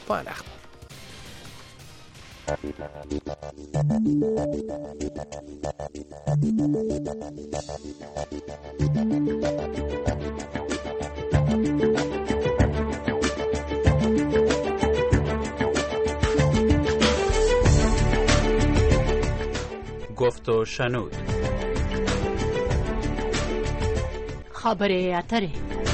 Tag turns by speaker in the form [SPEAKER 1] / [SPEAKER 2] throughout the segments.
[SPEAKER 1] پایان اخبار.
[SPEAKER 2] گفت و شنود.
[SPEAKER 3] خبره اتره.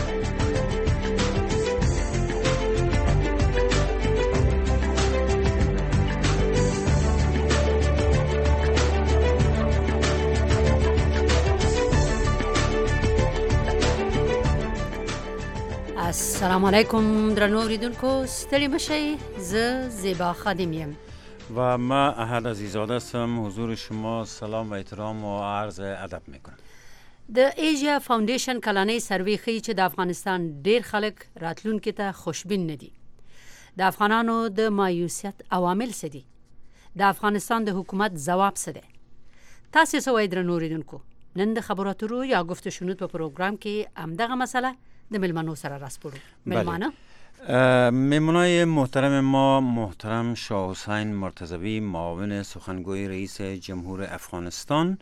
[SPEAKER 3] السلام علیکم درنو اوریدونکو، ستړي مشئ. زه زیبا خادم یم
[SPEAKER 4] و ما احد عزیزاده هستم. حضور شما سلام و احترام و عرض ادب میکنم.
[SPEAKER 3] د ایجیا فاونډیشن کلانې سروې ښیي چې د افغانستان ډیر خلک راتلونکي ته خوشبین ندي. د افغانانو د مایوسیت عوامل څه دي؟ د افغانستان د حکومت ځواب څه دی؟ تاسو څه وایئ درنو اوریدونکو؟ نن د خبرو اترو یا گفت و شنود په پروګرام کې همدغه مسله د ملمنو سره راسپړو. ملمانه
[SPEAKER 4] مهمانای محترم ما محترم شاه حسین مرتضوی، معاون سخنگوی رئیس جمهور افغانستان،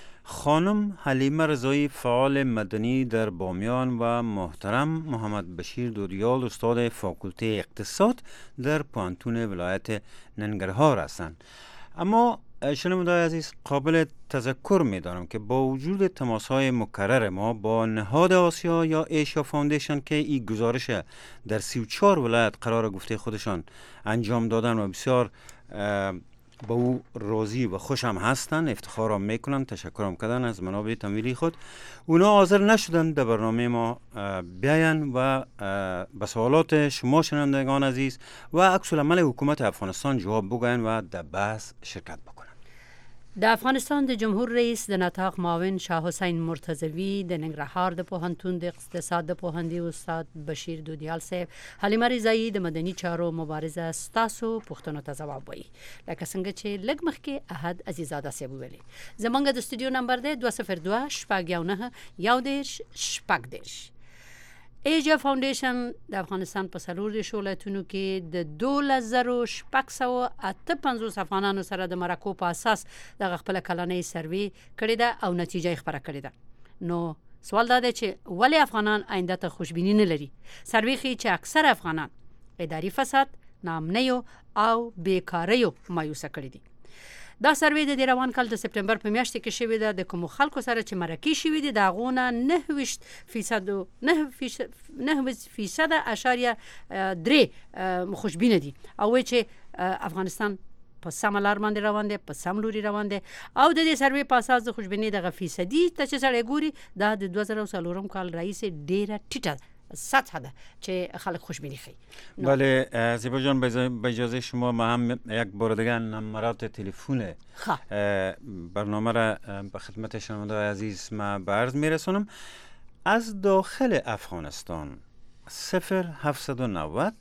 [SPEAKER 4] خانم حلیمه رضایی، فعال مدنی در بامیان، و محترم محمد بشیر دودیال، استاد فاکولته اقتصاد در پوهنتون ولایت ننگرهار هستند. اما شنوندگان عزیز، قابل تذکر می‌دارم که با وجود تماس‌های مکرر ما با نهاد آسیا یا ایشیا فاوندیشن که این گزارش در 34 ولایت قرار گفته خودشان انجام دادن و بسیار با او راضی و خوش هم هستن، افتخار هم میکنن، تشکر هم کردن از منابع تمویلی خود. اونا حاضر نشدن در برنامه ما بیاین و به سوالات شما شنوندگان عزیز و عکس العمل حکومت افغانستان جواب بگوین و در بحث شرکت بکنن.
[SPEAKER 3] د افغانستان د جمهور رئیس د نطاق معاون شاه حسین مرتضوی، د ننګرهار د پوهنتون د اقتصاد د پوهنځي استاد بشیر دودیال صاحب، حلیمه رضایی د مدني چارو مبارزه، ستاسو پوښتنو ته ځواب وایي. لکه څنګه چې لږ مخکې احد عزیزاده صاحب وویلې. زمونږ د استودیو نمبر دی 202 شپږ یو نهه یو دېرش شپږ دېرش. ایجیا فاونډیشن د افغانستان په 14 ولایتونو کې د 12658 افغانانو سره د مرکو په اساس د خپل کلانې سروې کړې ده او نتیجه یې خبره کړې ده. نو سوال دا دی چې ولې افغانان آینده ته خوشبیني نه لري؟ سروې ښیي چې اکثر افغانان اداري فساد، ناامنیو او بیکاریو مایوسه کړي دي. دا سروې د روان کال د سپتمبر په میاشت کې شوې ده. د کوم خلکو سره چې مرکې شوې دي د هغونه 9.3% خوشبینه دي او وایي چې افغانستان په سمه لار باندې روان دی، په سم لوري روان دی. او د دې سروې په اساس د خوشبینۍ دغه فیصدي ته چې سړی ګوري دا د 2004 کال رئیس ډیره ټیټه سطح ده چې خلک خوشبینی خی.
[SPEAKER 4] بله زیبا جان، به اجازه شما ما هم یک بار دیگه نمرات تلفن برنامه را به خدمت شنوندگان عزیز ما به عرض میرسونم. از داخل افغانستان 0790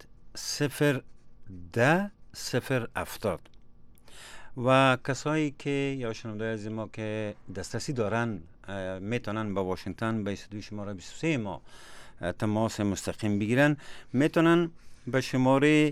[SPEAKER 4] 010 070 و کسایی که یا شنوندگان عزیز ما که دسترسی دارن میتونن با واشنگتن به استودیو شماره 23 ما تماس مستقیم بگیرن. میتونن به شماره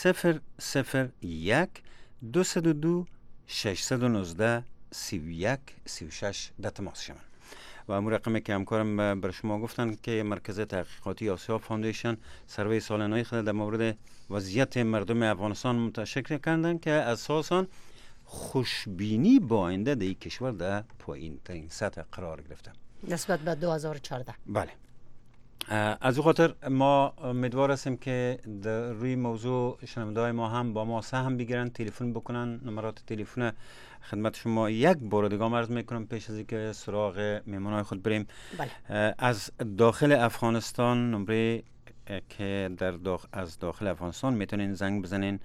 [SPEAKER 4] 001 202 619 31 36 در تماس شوند. و امور رقمی که همکارم بر شما گفتن که مرکز تحقیقاتی آسیا فاوندیشن سروی سالانه خود در مورد وضعیت مردم افغانستان منتشر کردن که اساساً خوشبینی با آینده در این کشور در پایین ترین سطح قرار گرفته
[SPEAKER 3] نسبت به 2014.
[SPEAKER 4] بله. از او خاطر ما امیدوار هستیم که در روی موضوع شنونده‌های ما هم با ما سهم بگیرن، تلفن بکنن. نمرات تلفن خدمت شما یک بار دیگه عرض میکنم پیش از اینکه سراغ مهمانای خود بریم.
[SPEAKER 3] بله.
[SPEAKER 4] از داخل افغانستان نمره که از داخل افغانستان میتونین زنگ بزنین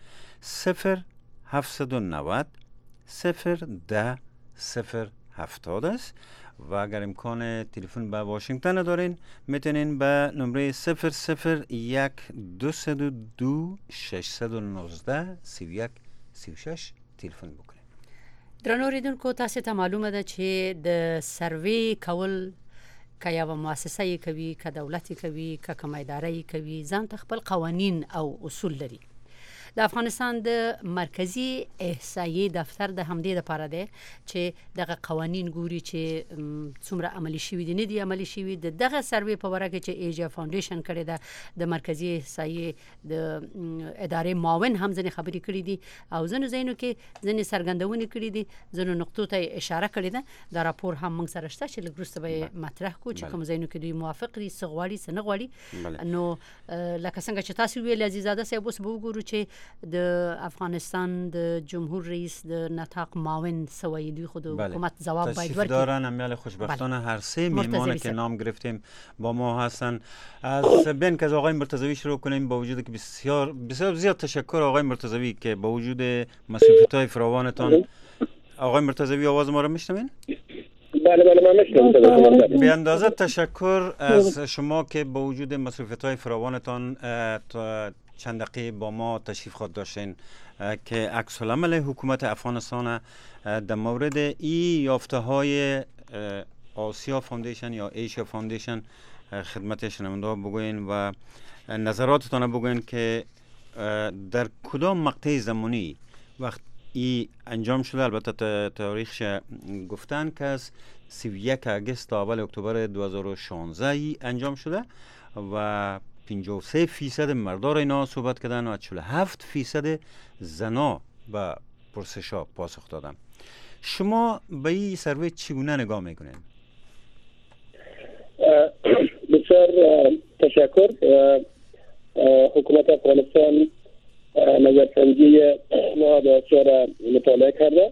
[SPEAKER 4] 0790 010 070 است. و اگر امکان تلفن به واشنگتن دارین میتونین به نمره 001 202 619 31 36 تلفن بکنین.
[SPEAKER 3] درنو اوریدونکو، تاسو ته معلومه ده چې د سروې کول که یو مؤسسه کوي، که دولت کوي، که کومه اداره کوي، ځان ته خپل قوانین او اصول لري. د افغانستان د مرکزی احصایې دفتر د همدې لپاره دی چې دغه قوانین ګوري چې څومره عملی شوي دي، نه دي عملی شوي. دغه سروې په وړه کې چې ایجا فاونډیشن کړی ده د مرکزی احصایې د ادارې معاون هم ځنې خبرې کړې دي او ځینو ځایونو کې ځینې څرګندونې کړې دي، ځینو نقطو ته اشاره کړې ده. دا راپور هم موږ سره شته چې لږ وروسته به مطرح کړو چې کوم ځایونو کې دوی موافق دي، څه غواړي څه نه غواړي. نو لکه څنګه چې تاسو ویل عزیزاده صاحب، اوس به وګورو چې د افغانستان د جمهور رئیس د نطاق معاون سوی دوی خود حکومت جواب باید ورکړي.
[SPEAKER 4] دارن امیال خوشبختانه هر سه میهمانی که نام گرفتیم با ما هستن. از بین که از آقای مرتضوی شروع کنیم، با وجود که بسیار زیاد تشکر آقای مرتضوی که با وجود مصروفیت‌های فراوانتان. آقای مرتضوی آواز ما رو میشنوین؟
[SPEAKER 1] بله من میشنوم.
[SPEAKER 4] به اندازه تشکر از شما که با وجود مصروفیت‌های فراوانتان چند دقیقه با ما تشریف خود داشتین که عکس العمل حکومت افغانستان در مورد این یافته‌های آسیا فاندیشن یا ایشیا فاندیشن خدمت شنونده بگوین و نظراتتان بگوین که در کدام مقطع زمانی وقت ای انجام شده. البته تاریخش گفتن که از 31 اگست تا اول اکتبر 2016 ای انجام شده و 53% مردار اینا صحبت کردن و 47% زنا به پرسش‌ها پاسخ دادن. شما به این سروی چگونه نگاه میکنین؟
[SPEAKER 1] بسیار تشکر. حکومت افغانستان نظرسنجی نهاد آسیا را مطالعه کرده.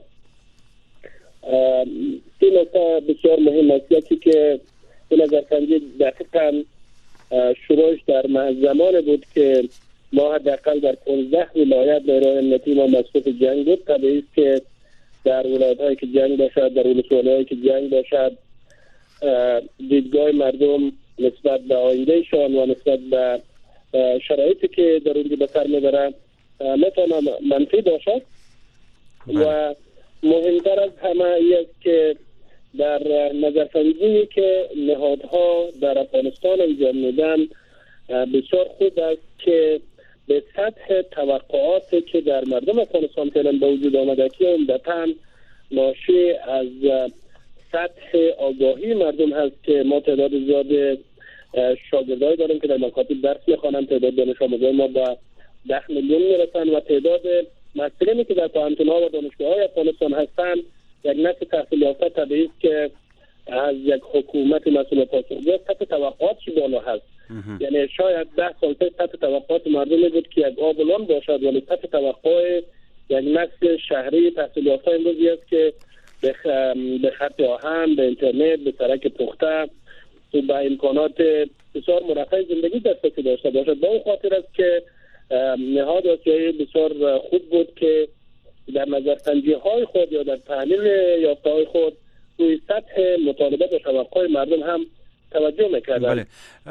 [SPEAKER 1] این نکته بسیار مهم است که این نظرسنجی دقیقاً شروعش در زمان بود که ما حداقل در 15 ولایت نیروهای امنیتی ما مصروف جنگ بود. طبیعی است که در ولایت‌هایی که جنگ باشد، در ولسوالی‌هایی که جنگ باشد، دیدگاه مردم نسبت به آیندهشان و نسبت به شرایطی که در اونجا به سر میبرند میتونه منفی باشد. و مهمتر از همه است که در نظرسنجی که نهادها در افغانستان انجام میدن بسیار خوب است که به سطح توقعاتی که در مردم افغانستان فعلا به وجود آمده که عمدتاً ناشی از سطح آگاهی مردم هست که ما تعداد زیاد شاگردای داریم که در مکاتب درس میخوانند. تعداد دانش آموزای ما به 10 میلیون میرسند و تعداد مسئولینی که در پوهنتون‌ها و دانشگاه‌های افغانستان هستند یک نسل تحصیل یافته طبیعی است که از یک حکومت مسئول پاسخگوی سطح توقعاتش بالا هست. یعنی شاید 10 سال پیش سطح توقعات مردمی بود که یک آبلان باشد، ولی سطح توقع یک نسل شهری تحصیل یافته امروزی است که به خط آهن، به اینترنت، به سرک پخته و به امکانات بسیار مرفه زندگی دسترسی داشته باشد. با اون خاطر است که نهاد آسیایی بسیار خوب بود که در نظرسنجی های خود یا در تحلیل یافته های خود روی سطح مطالبه و توقع مردم هم توجه میکردند.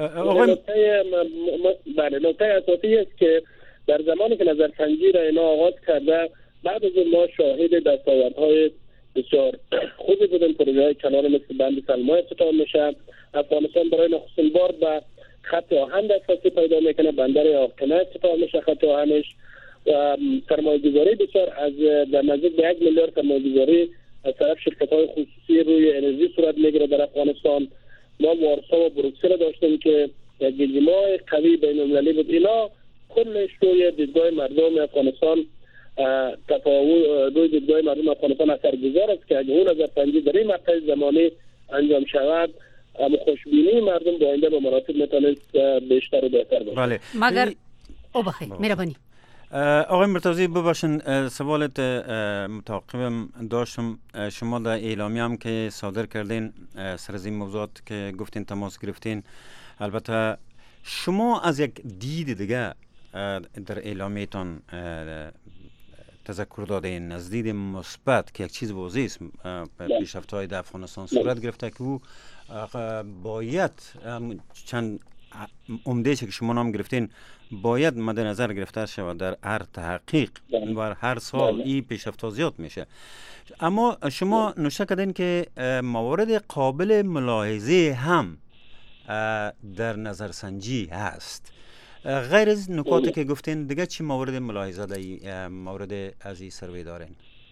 [SPEAKER 1] بله نکته اساسی است که در زمانی که نظرسنجی را اینا آغاز کرده، بعد از ما شاهد دستاوردهای بسیار خوبی بودن. پروژه‌های کنار مثل بند سلما افتتاح میشه. افغانستان برای نخستین بار به خط آهن دسترسی پیدا میکنه. بندر آکنه افتتاح میشه خط آهنش و سرمایه‌گذاری بسیار از در نزدیک به 1 میلیارد سرمایه‌گذاری از طرف شرکت‌های خصوصی روی انرژی صورت میگیره در افغانستان. ما وارسا و بروکسل داشتیم که یک گزینه‌های قوی بین‌المللی بود. اینا کلش روی دیدگاه مردم افغانستان روی دیدگاه مردم افغانستان اثرگذار است که اگه اون نظرسنجی در این مقطع زمانی انجام شود، خوشبینی مردم با آینده به مراتب میتونست بیشتر و بهتر باشه.
[SPEAKER 4] بله.
[SPEAKER 3] مگر او بخیر مهربانی.
[SPEAKER 4] آقای مرتضی ببخشید سوالت متعاقبم داشتم. شما در اعلامیه هم که صادر کردین سر از این موضوعات که گفتین تماس گرفتین، البته شما از یک دید دیگه در اعلامیه‌تان تذکر دادین، از دید مثبت که یک چیز واضح است پیشرفت‌های در افغانستان صورت گرفته که او باید چند عمده که شما نام گرفتین باید مد نظر گرفته شود در هر تحقیق و هر سال این پیشرفت‌ها زیاد میشه. اما شما نوشته کردین که موارد قابل ملاحظه هم در نظرسنجی هست. غیر از نکاتی که گفتین دیگه چی مورد ملاحظه مورد از این سروی دارین؟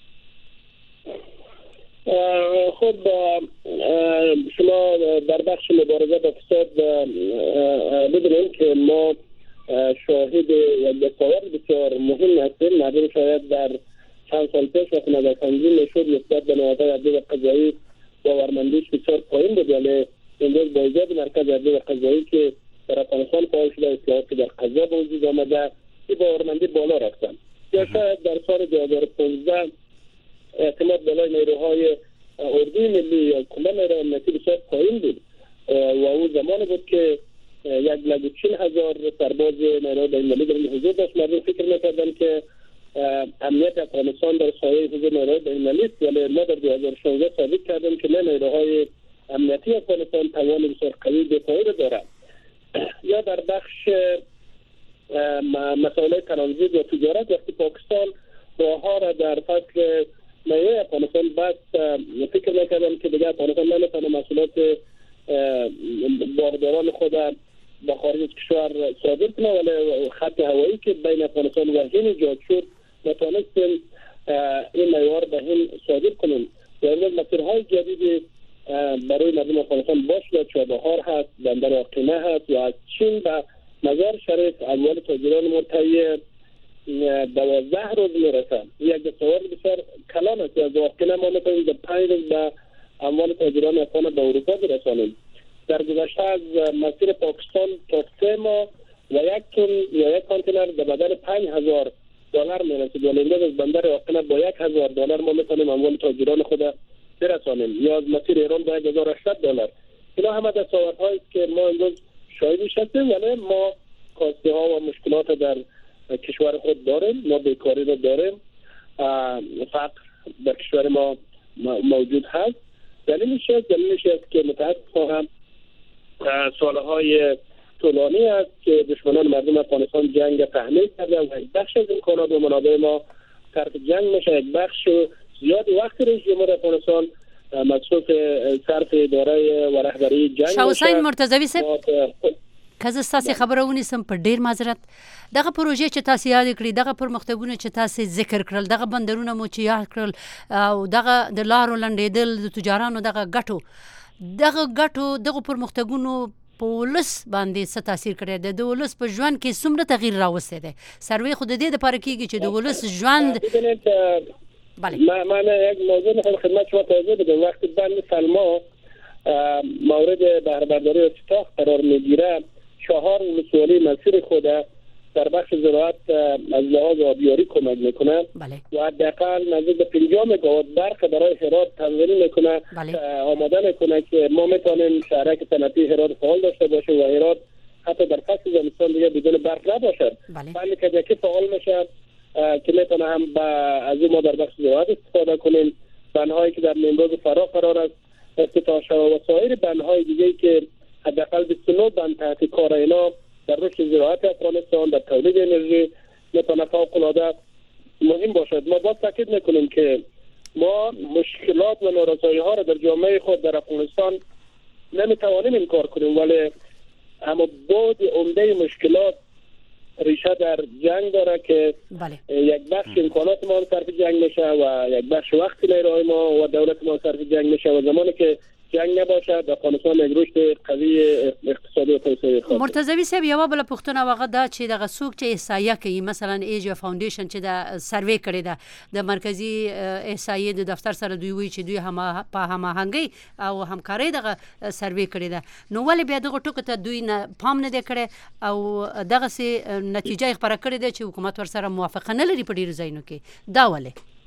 [SPEAKER 1] خب شما در بخش مبارزه با فساد ببینید که ما شاهد یک دستاورد بسیار مهم هستیم. مردم شاید در چند سال پیش وقتی نظرسنجی میشد نسبت به نهادهای عدلیه و قضایی باورمندیش بسیار پایین بود، ولی امروز با ایجاد مرکز عدلیه و قضایی که در افغانستان فعال شده، اصلاحات که در قضا به وجود آمده، این باورمندی بالا رفتن. یا شاید در سال 2015 اعتماد بالای نیروهای اردوی ملی یا کل نیروهای امنیتی بسیار پایین بود و اون زمان بود که 140,000 سرباز نیروهای بین‌المللی در این حضور داشت. مردم فکر می‌کردن که امنیت افغانستان در سایه حضور نیروهای بین‌المللی است، ولی ما در 2016 ثابت کردیم که نیروهای امنیتی افغانستان توان بسیار قوی دفاعی را دارند. یا در بخش مسائل ترانزیت و تجارت، وقتی پاکستان راه‌ها را در فصل میوه افغانستان بست، فکر می‌کردم که دیگه افغانستان نمی‌تونه محصولات بارداران خود به خارج از کشور صادر کنه، ولی خط هوایی که بین افغانستان و هند ایجاد شد نتونستیم این میوه را به هند صادر کنیم. و امروز مسیرهای جدیدی برای مردم افغانستان باشه، چابهار هست، بندر آقینه هست و از چین به مزار شریف اموال تاجران مرتعی 12 روز میرسن. یک دستاورد بسیار کلان است. از آقینه ما میتونیم در 5 روز به اموال تاجران افغان به اروپا برسانیم. در گذشته از مسیر پاکستان تا 3 ماه و 1 تن یا 1 کانتینر به بدل $5,000 میرسید، ولی امروز از بندر آقینه با $1,000 ما میتونیم اموال تاجران خود برسانیم، یا از مسیر ایران با $1,800. اینا همه دستاوردهایی است که ما امروز شاهدش هستیم، ولی ما کاسته ها و مشکلات در کشور خود داریم. ما بیکاری رو داریم، فقر در کشور ما موجود هست. دلیلش است که متاسفانه سالهای طولانی است که دشمنان مردم افغانستان جنگ تحمیل کرده و یک بخش از امکانات و منابع ما طرف جنگ میشه. یک بخش زیادی وقت رئیس جمهور افغانستان مصروف صرف اداره و رهبری جنگ
[SPEAKER 3] شاه حسین مرتضوی صاحب که زه ستاسې خبره ونیسم په ډیر معذرت، دغه پروژې چې تاسو یاد کړئ، دغه پرمختګونه چې تاسو ذکر کړل، دغه بندرونه مو چې یاد کړل او دغه د لارو لنډېدل، د تجارانو دغه ګټو دغه پرمختګونو په ولس باندې څه تاثیر کړی دی؟ د ولس په ژوند کې څومره تغییر راوستی دی؟ سروې خو د دې دپاره کېږي چې د ولس ژوند
[SPEAKER 1] من یک موضوع میخوام خدمت شما توضیح بدم. وقتی بند سلما مورد بهره‌برداری و افتتاح قرار میگیره، 4 ولسوالی مسیر خود در بخش زراعت از لحاظ آبیاری کمک میکنه و حداقل نزدیک به 50 مگاوات برق برای هرات تامین میکنه، آماده میکنه که ما میتونیم شهرک صنعتی هرات فعال داشته باشه و هرات حتی در فصل زمستان دیگه بدون برق نباشد. ولی که یکی فعال میشه که میتونه هم از این ما در بخش زراعت استفاده کنیم. بندهایی که در نیمروز فرا قرار است افتتاح شود و سایر بندهای دیگه که حداقل 29 بند تحت کار اینا در رشد زراعت افغانستان، در تولید انرژی میتونه فوق‌العاده مهم باشد. ما باید تاکید میکنیم که ما مشکلات و نارسایی ها را در جامعه خود در افغانستان نمیتوانیم انکار کنیم، ولی اما بعد عمده مشکلات ریشه در جنگ داره که یک بخش امکانات ما صرف جنگ میشه و یک بخش وقت نیروهای ما و دولت ما صرف جنگ میشه و زمانی که جنگ نباشد افغانستان یک رشد قوی اقتصادی و توسعه خواهد.
[SPEAKER 3] مرتضوی صاحب یوه بله پوښتنه هغه دا چې دغه څوک چې احصایه کوي، مثلا ایجیا فاونډیشن چې دا سروې کړې ده د مرکزی احصایې د دفتر سره، دوی وایي چې دوی په هماهنګۍ او همکارۍ دغه سروې کړې ده، نو ولې بیا دغه ټکو ته دوی نه پام نه دی کړی او دغسې نتیجه یې خپره کړې ده چې حکومت ورسره موافقه نه لري په ډېرو ځایونو کې؟ دا ولې؟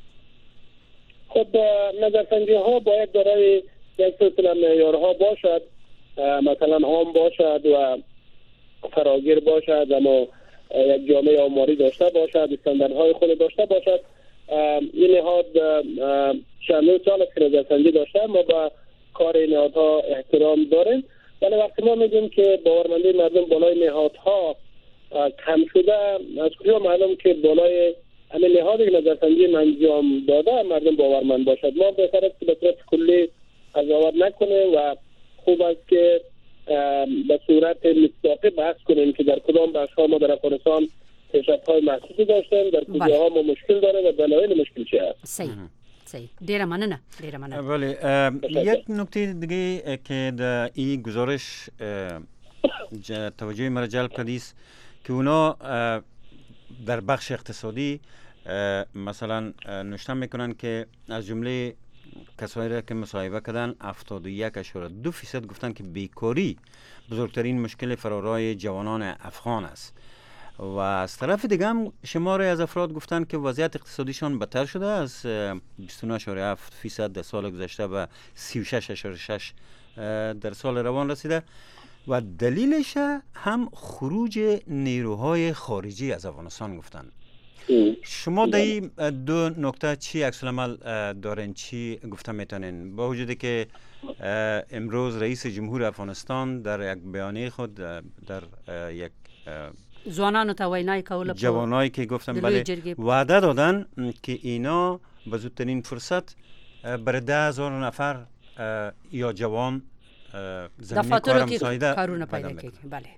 [SPEAKER 1] خب نظرسنجی ها باید برای یک سلسله معیارها باشد، مثلا عام باشد و فراگیر باشد، اما یک جامعه آماری داشته باشد، استانداردهای خود داشته باشد. این نهاد چندین سال است که نظرسنجی داشته، ما با کار این نهادها احترام داریم، ولی وقتی ما میگیم که باورمندی مردم بالای نهادها کم شده، از کجا معلوم که بالای همین نهادی که نظرسنجی انجام داده مردم باورمند باشد؟ ما بهتر است که به طرف کلی قضاوت نکنیم و خوب است که به صورت مستقیم بحث کنیم که در کدام بخش‌ها ما در افغانستان پیشرفت‌های محسوسی داشتیم، در کجاها ما مشکل داره و دلایل مشکل چیه است.
[SPEAKER 3] صحیح. ډیره مننه.
[SPEAKER 4] بله، یک نکته دیگه که در این گزارش توجه مرا جلب کردی است که اونا در بخش اقتصادی مثلا نوشته میکنن که از جمله کسایی را که مصاحبه کردن 71.2% گفتن که بیکاری بزرگترین مشکل فرارای جوانان افغان است و از طرف دیگه هم شماری از افراد گفتن که وضعیت اقتصادیشان بدتر شده از 29.7% در سال گذشته و 36.6% در سال روان رسیده و دلیلش هم خروج نیروهای خارجی از افغانستان گفتن. شما در این دو نکته چی عکس العمل دارین، چی گفته میتونین؟ با وجودی که امروز رئیس جمهور افغانستان در یک بیانیه خود در یک
[SPEAKER 3] ځوانانو ته وینای کوله
[SPEAKER 4] جوانایی که گفتن بله وعده دادن که اینا به زودترین فرصت برای 10,000 نفر یا جوان زمینی کار مساعده
[SPEAKER 3] کارونه پیدا کنه. بله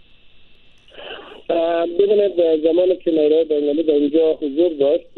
[SPEAKER 1] ببینید زمانی که نیروهای بین‌المللی در اینجا حضور داشت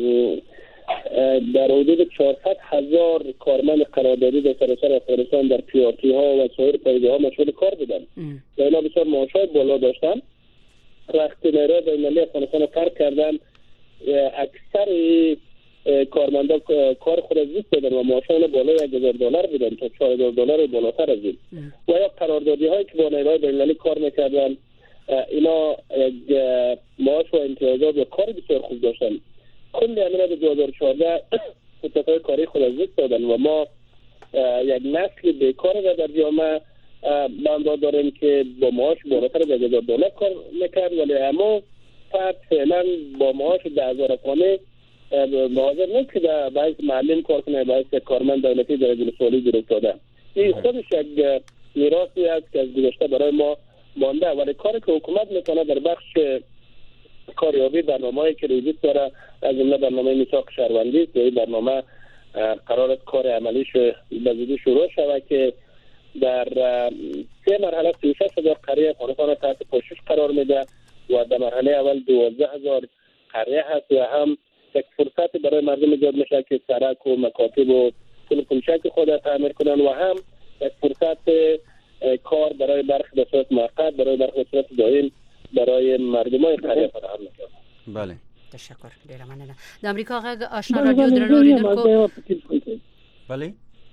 [SPEAKER 1] در حدود 400,000 کارمند قراردادی در سراسر افغانستان در پی‌آر‌تی ها و سایر پایگاه ها مشغول کار بودن و اینا بسیار معاشهای بالا داشتن. وقتی نیروهای بین‌المللی افغانستان رو ترک کردن اکثر کارمندا کار خود از دست دادن و معاشهای بالای $1,000 بودن تا $4,000 بالاتر از این و یا قراردادی هایی که با نیروهای بین‌المللی کار میکردن اینا معاش و امتیازات و کار بسیار خوب داشتن. کلی همینا به 2014 فرصت‌های کاری خود از دست دادن و ما یک نسل بیکار را در جامعه بنده داریم که با معاش بالاتر از $1,000 کار میکرد ولی اما فرد فعلا با معاش 10,000 افغانی حاضر نیست که در باعث معلم کار کنه، باعث کارمند دولتی در درجه سالی گرفت داده. این خودش یک میراثی است که از گذشته برای ما مانده ولی کاری که حکومت میکنه در بخش کاریابی برنامه‌ای که روزی داره از جمله برنامه میثاق شهروندی است. این برنامه قرار است کار عملیش به زودی شروع شود که در 3 مرحله 36,000 قریه افغانستان تحت پوشش قرار میده و در مرحله اول 12,000 قریه هست و هم یک فرصت برای مردم ایجاد میشه که سرک و مکاتب و کل پنچک خود تعمیر کنن و هم یک فرصت کار برای برخی به صورت موقت برای برخی به صورت دائم برای مردمای قریه فراهم میکنه.
[SPEAKER 4] بله
[SPEAKER 3] تشکر. ډیره مننه. د امریکا غږ آشنا رادیو درنو اوریدونکو
[SPEAKER 4] بله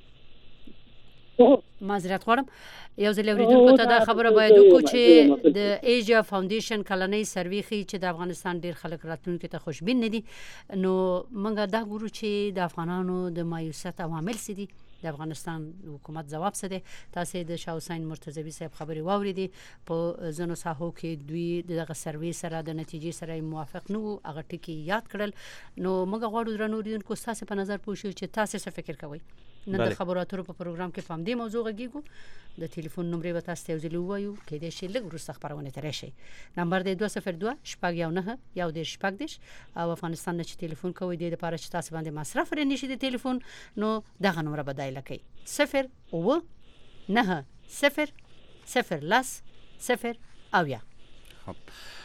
[SPEAKER 3] معذرت غواړم یو ځل اوریدونکو ته دا خبره باید وکړو چې د ایجیا فاونډیشن کلنۍ سروې ښیي چې د افغانستان ډیر خلک راتلونکي ته خوشبین نه دي نو موږ دا ګورو چې د افغانانو د مایوسیت عوامل څه دي، د افغانستان حکومت جواب څه دی. تاسو د شاه حسین مرتضوی صاحب خبري واوریدي په ځنو ساحو کې دوی دغه سروې سره د نتیجې سره موافق نه وو، هغه ټکي یاد کړل. نو موږ غواړو درنو اوریدونکو تاسو په نظر پوښیو چې تاسو څه فکر کوئ. نن د خبرو اترو په پروګرام کې په دې موضوع غږیږو. د ټلیفون نمبر به تاسو ته وزلو وایو کې د شي لګ وروسته خبرونه ترې شي. نمبر دی 202 شپږ یو نه یو د شپږ دیش او افغانستان نه چې ټلیفون کوي د لپاره چې تاسو باندې مصرف لري نشي د ټلیفون نو دغه نمبر بدایل کړئ 0 او 9 0 0 لاس 0 او یا.
[SPEAKER 4] خب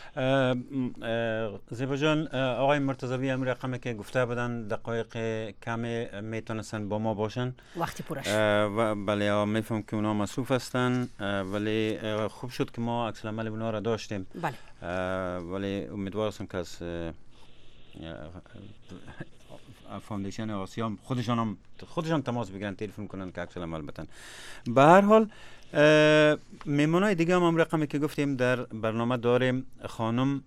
[SPEAKER 4] زیبا جان، آقای مرتضوی هم رقمی که گفته بودن دقایق کم میتونستن با ما باشن
[SPEAKER 3] وقتی پرش
[SPEAKER 4] بله میفهم که اونا مصروف هستن ولی خوب شد که ما عکس العمل اونا را داشتیم.
[SPEAKER 3] بله
[SPEAKER 4] ولی امیدوار هستم که از فاندیشن آسیا خودشان تماس بگیرن، تلفن کنن که عکس العمل بدن. به هر حال میمونای دیگه هم رقمی که گفتیم در برنامه داریم خانم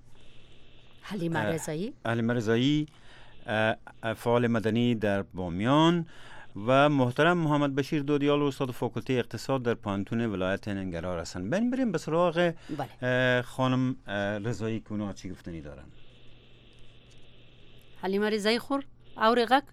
[SPEAKER 4] حلیمه رضایی فعال مدنی در بامیان و محترم محمد بشیر دودیال استاد فاکولته اقتصاد در پانتون ولایت ننگرهار هستند. بریم به سراغ خانم رضایی که اونا چی گفتنی دارن.
[SPEAKER 3] حلیمه رضایی خور او رقق.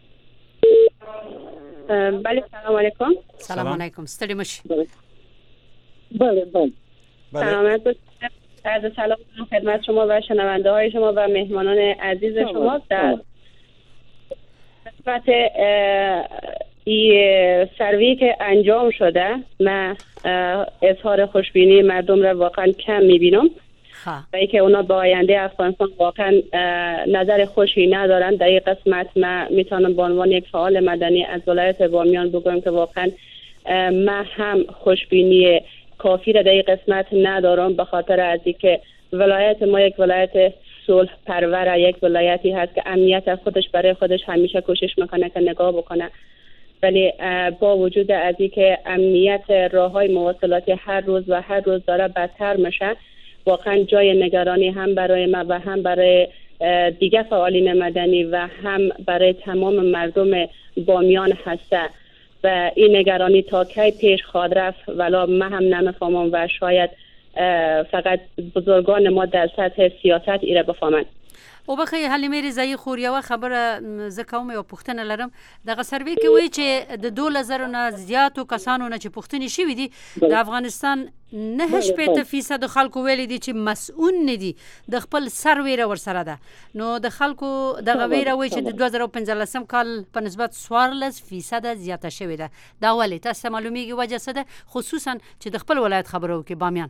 [SPEAKER 5] بله سلام علیکم.
[SPEAKER 3] سلام علیکم. ستړي مشي.
[SPEAKER 5] بله سلامت باشید. عرض سلام خدمت شما و شنونده های شما و مهمانان عزیز شما در قسمت این سروی که انجام شده من اظهار خوشبینی مردم را واقعا کم میبینم و ای که اونا به آینده افغانستان واقعا نظر خوشی ندارن. در این قسمت من میتونم به عنوان یک فعال مدنی از ولایت بامیان بگویم که واقعا من هم خوشبینی کافی را در این قسمت ندارم، به خاطر از اینکه ولایت ما یک ولایت صلح پرور، یک ولایتی هست که امنیت خودش برای خودش همیشه کوشش میکنه که نگاه بکنه، ولی با وجود از اینکه امنیت راههای مواصلاتی هر روز داره بدتر میشه، واقعا جای نگرانی هم برای ما و هم برای دیگه فعالین مدنی و هم برای تمام مردم بامیان هسته و این نگرانی تا کی پیش خواهد رفت ولی من هم نمیفهمم و شاید فقط بزرگان ما در سطح سیاست ایره بفهمن.
[SPEAKER 3] او بخی حلیمه رضایی خوریا خبر زکوم یا پختنه لرم دغه سروی کې وایي چې د 2000 نه زیاتو کسانو نه چې پختنې شوې دي د افغانستان 9% خلکو ویلي دي چې مسؤون نه دي د خپل سرویره ورسره ده. نو د خلکو دغه ویره وایي چې د 2015 کال په نسبت 14% زیاته شوې ده. دا ولې تاسو معلومیږي وجه څه ده، خصوصا چې د خپل ولایت خبرو کې بامیان؟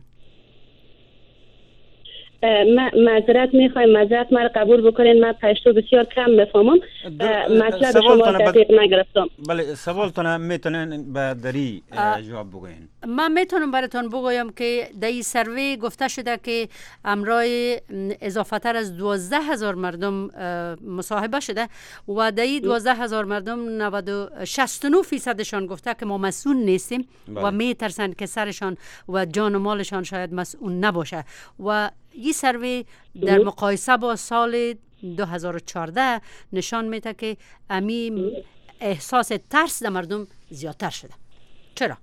[SPEAKER 5] معذرت مرا قبول بکنین، من پشتو بسیار کم میفهمم، مطلب شما دقیق نگرفتم.
[SPEAKER 4] بله سوالتون میتونین به دری جواب بگوین؟
[SPEAKER 3] من میتونم براتون بگویم که در این سروی گفته شده که امرای اضافه تر از 12,000 مردم مصاحبه شده و در این 12,000 مردم 69% گفته که ما مسئول نیستیم و میترسند که سرشان و جان و مالشان شاید مسئول نباشه و این سروی در مقایسه با سال 2014 نشان میده که امی احساس ترس در مردم زیادتر شده. چرا؟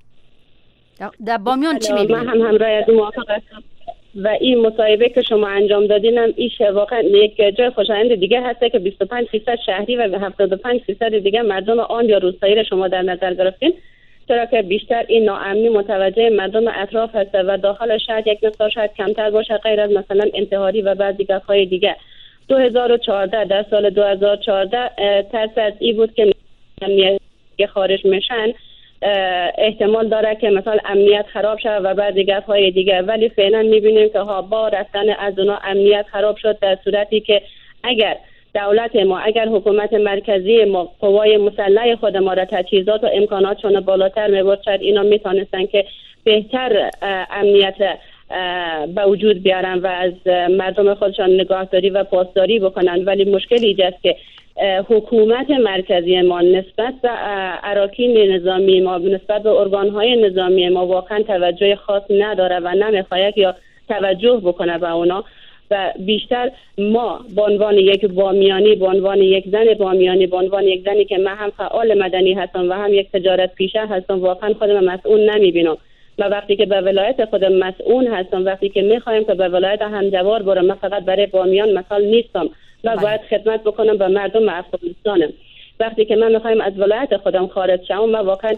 [SPEAKER 3] در بامیان چی میبینید؟
[SPEAKER 5] من هم همراه از موافق هستم و این مصاحبه که شما انجام دادین هم ایش واقعا یک جای خوشایند دیگه هسته که 25% شهری و 75% دیگه مردم آن یا روستایی را شما در نظر گرفتین، چرا که بیشتر این ناامنی متوجه مردم اطراف هست و داخل شهر یک مقدار شاید کمتر باشه غیر از مثلا انتحاری و بعض دیگرهای دیگه. 2014 در سال 2014 ترس از این بود که امنیت خارج میشن احتمال داره که مثلا امنیت خراب شد و بعد دیگرهای دیگه، ولی فعلا میبینیم که با رفتن از اونا امنیت خراب شد، در صورتی که اگر دولت ما، اگر حکومت مرکزی ما قوای مسلح خود ما را تجهیزات و امکاناتشون بالاتر میبرد، شاید اینا میتونستن که بهتر امنیت به وجود بیارن و از مردم خودشان نگاهداری و پاسداری بکنن. ولی مشکل اینجاست که حکومت مرکزی ما نسبت به اراکین نظامی ما، نسبت به ارگانهای نظامی ما واقعا توجه خاص نداره و نمیخواد یا توجه بکنه به اونا و بیشتر ما به عنوان یک بامیانی، به عنوان یک زن بامیانی، به عنوان یک زنی که من هم فعال مدنی هستم و هم یک تجارت پیشه هستم، واقعا خودم مسئول نمیبینم و وقتی که به ولایت خودم مسئول هستم، وقتی که میخوایم که به ولایت همجوار برم، من فقط برای بامیان مثال نیستم و باید خدمت بکنم به مردم افغانستان. وقتی که من میخوایم از ولایت خودم خارج شم، من واقعا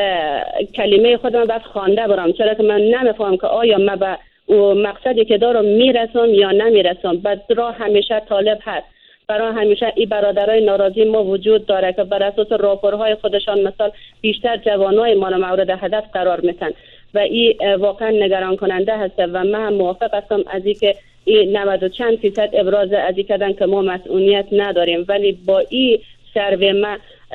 [SPEAKER 5] کلمه خودم باید خوانده برم، چرا که من نمیفهم که آیا من به مقصدی که دارم میرسم یا نمیرسم. بعد راه همیشه طالب هست، برای همیشه این برادرای ناراضی ما وجود داره که بر اساس راپورهای خودشان مثلا بیشتر جوانای ما را مورد هدف قرار میدن و این واقعا نگران کننده هست و من هم موافق هستم از اینکه این 90 چند فیصد ابراز از این کردن که ما مسئولیت نداریم، ولی با این سروی ما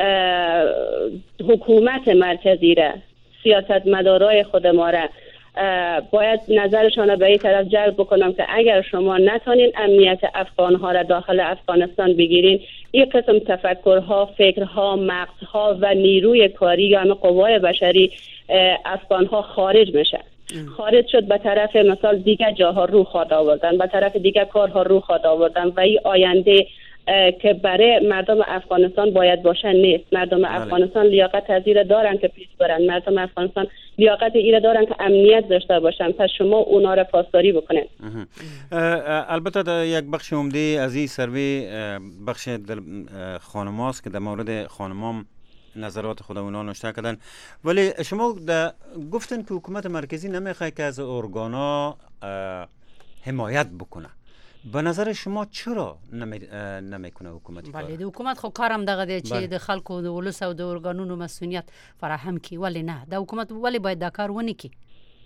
[SPEAKER 5] حکومت مرکزی را، سیاستمدارای خود ما را باید نظرشان به این طرف جلب بکنم که اگر شما نتونین امنیت افغانها را داخل افغانستان بگیرین، این قسم تفکرها، فکرها، مغزها و نیروی کاری یا همه قوای بشری افغانها خارج میشه. خارج شد به طرف مثال دیگه جاها رو خواهد آوردن، به طرف دیگه کارها رو خواهد آوردن و این آینده که برای مردم افغانستان باید باشه نیست. مردم افغانستان لیاقت پذیر دارن که پیش برن، مردم افغانستان لیاقت ایره دارن که امنیت داشته باشن، پس شما اونا را پاسداری بکنین.
[SPEAKER 4] البته در یک بخش عمده از این سروی بخش خانماست که در مورد خانمام نظرات خود اونا نوشته کردن، ولی شما گفتن که حکومت مرکزی نمیخواد که از ارگانا حمایت بکنه. به نظر شما چرا نمیکنه حکومت کار؟
[SPEAKER 3] بله، د حکومت خو کارم دغه دی چې د خلکو د ولس او د ارګانونو مسؤلیت فراهم کی، ولی نه د حکومت ولی باید دا کار ونه کی؟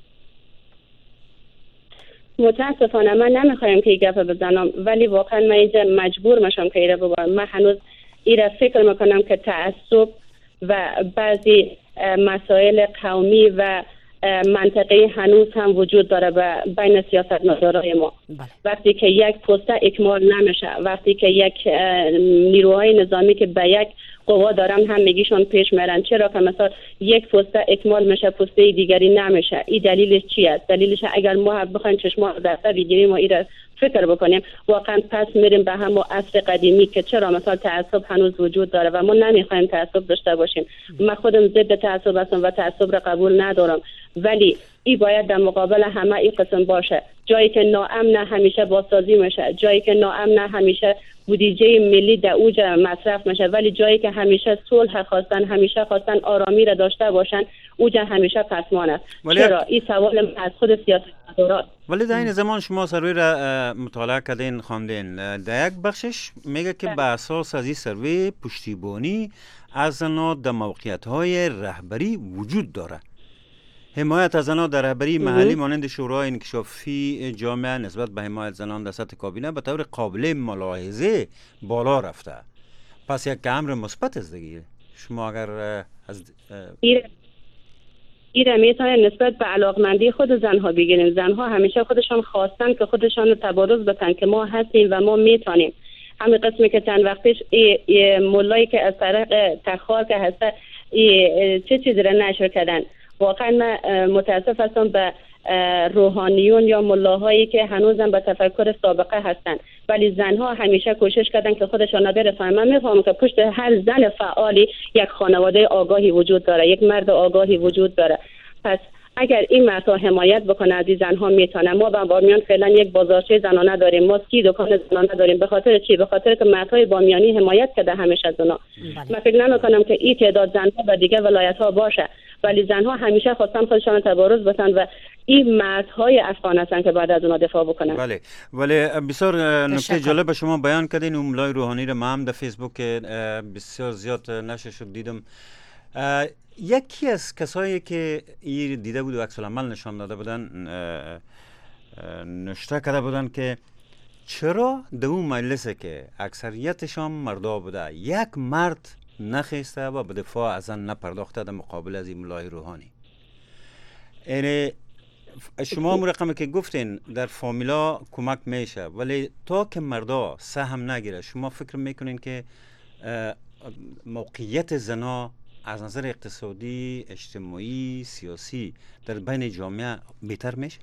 [SPEAKER 5] متاسفانه من نمیخوایم که گپ بزنم، ولی واقعا من اینجا مجبور میشم که ایره بگم. من هنوز ایره فکر میکنم که تعصب و بعضی مسائل قومی و منطقی هنوز هم وجود داره بین سیاستمدارای ما. وقتی که یک پست اکمال نمیشه، وقتی که یک نیروهای نظامی که به یک قوا دارن هم میگیشون پیش میرن، چرا که مثلا یک پست اکمال میشه پست دیگری نمیشه؟ این دلیلش چی است؟ دلیلش اگر ما بخوایم چشما رو دسته بگیریم و این فکر بکنیم، واقعا پس میریم به همون عصر قدیمی که چرا مثلا تعصب هنوز وجود داره و ما نمیخوایم تعصب داشته باشیم. من خودم ضد تعصب هستم و تعصب را قبول ندارم، ولی این باید در مقابل همه این قسم باشه. جایی که ناامن همیشه بازسازی میشه، جایی که ناامن همیشه بودجه ملی در اوج مصرف میشه، ولی جایی که همیشه صلح خواستن، همیشه خواستن آرامی را داشته باشن، اوج همیشه پسمان است. چرا؟ این سوال از خود سیاستمداران.
[SPEAKER 4] ولی در این زمان شما سروی را مطالعه کردین، خواندین، در یک بخشش میگه که به اساس از این سروی پشتیبانی از زنها در موقعیت‌های رهبری وجود داره. حمایت از زنان در رهبری محلی مانند شورای انکشافی جامعه نسبت به حمایت زنان در سطح کابینه به طور قابل ملاحظه بالا رفته. پس یک امر مثبت است دیگه. شما اگر از
[SPEAKER 5] ایره میتونه نسبت به علاقمندی خود زنها بگیریم. زنها همیشه خودشان خواستن که خودشان رو تبارز بدن که ما هستیم و ما میتونیم. همین قسمی که چند وقتش مولایی که از طریق تخار که هسته چه چیزی را نشر کردن. واقعا من متاسف هستم به روحانیون یا ملاهایی که هنوزم به تفکر سابقه هستن، ولی زنها همیشه کوشش کردن که خودشان را برسانن. من میفهمم که پشت هر زن فعالی یک خانواده آگاهی وجود داره، یک مرد آگاهی وجود داره. پس اگر این مردها حمایت بکنه از این زنها میتونه. ما با بامیان فعلا یک بازارچه زنانه داریم، ما 30 دکان زنانه داریم. به خاطر چی؟ به خاطر که مردهای بامیانی حمایت کرده همیشه از اونا. من فکر نمیکنم که این تعداد زنها و دیگه ولایت ها باشه، ولی زنها همیشه خواستن خودشان تبارز بدن و این مردهای افغان هستن که بعد از اونا دفاع بکنن.
[SPEAKER 4] بله، ولی بسیار نکته جالب شما بیان کردین. اون مولای روحانی رو من هم در فیسبوک بسیار زیاد نشر شد دیدم. یکی از کسایی که این دیده بود و عکس العمل نشان داده بودن، نشته کرده بودن که چرا در اون مجلس که اکثریتشان مردا بوده یک مرد نخسته و به دفاع از زن نپرداخته در مقابل از این مولای روحانی. یعنی شما هم رقمی که گفتین در فامیلا کمک میشه، ولی تا که مردا سهم نگیره، شما فکر میکنین که موقعیت زنا از نظر اقتصادی، اجتماعی، سیاسی در بین جامعه بهتر میشه؟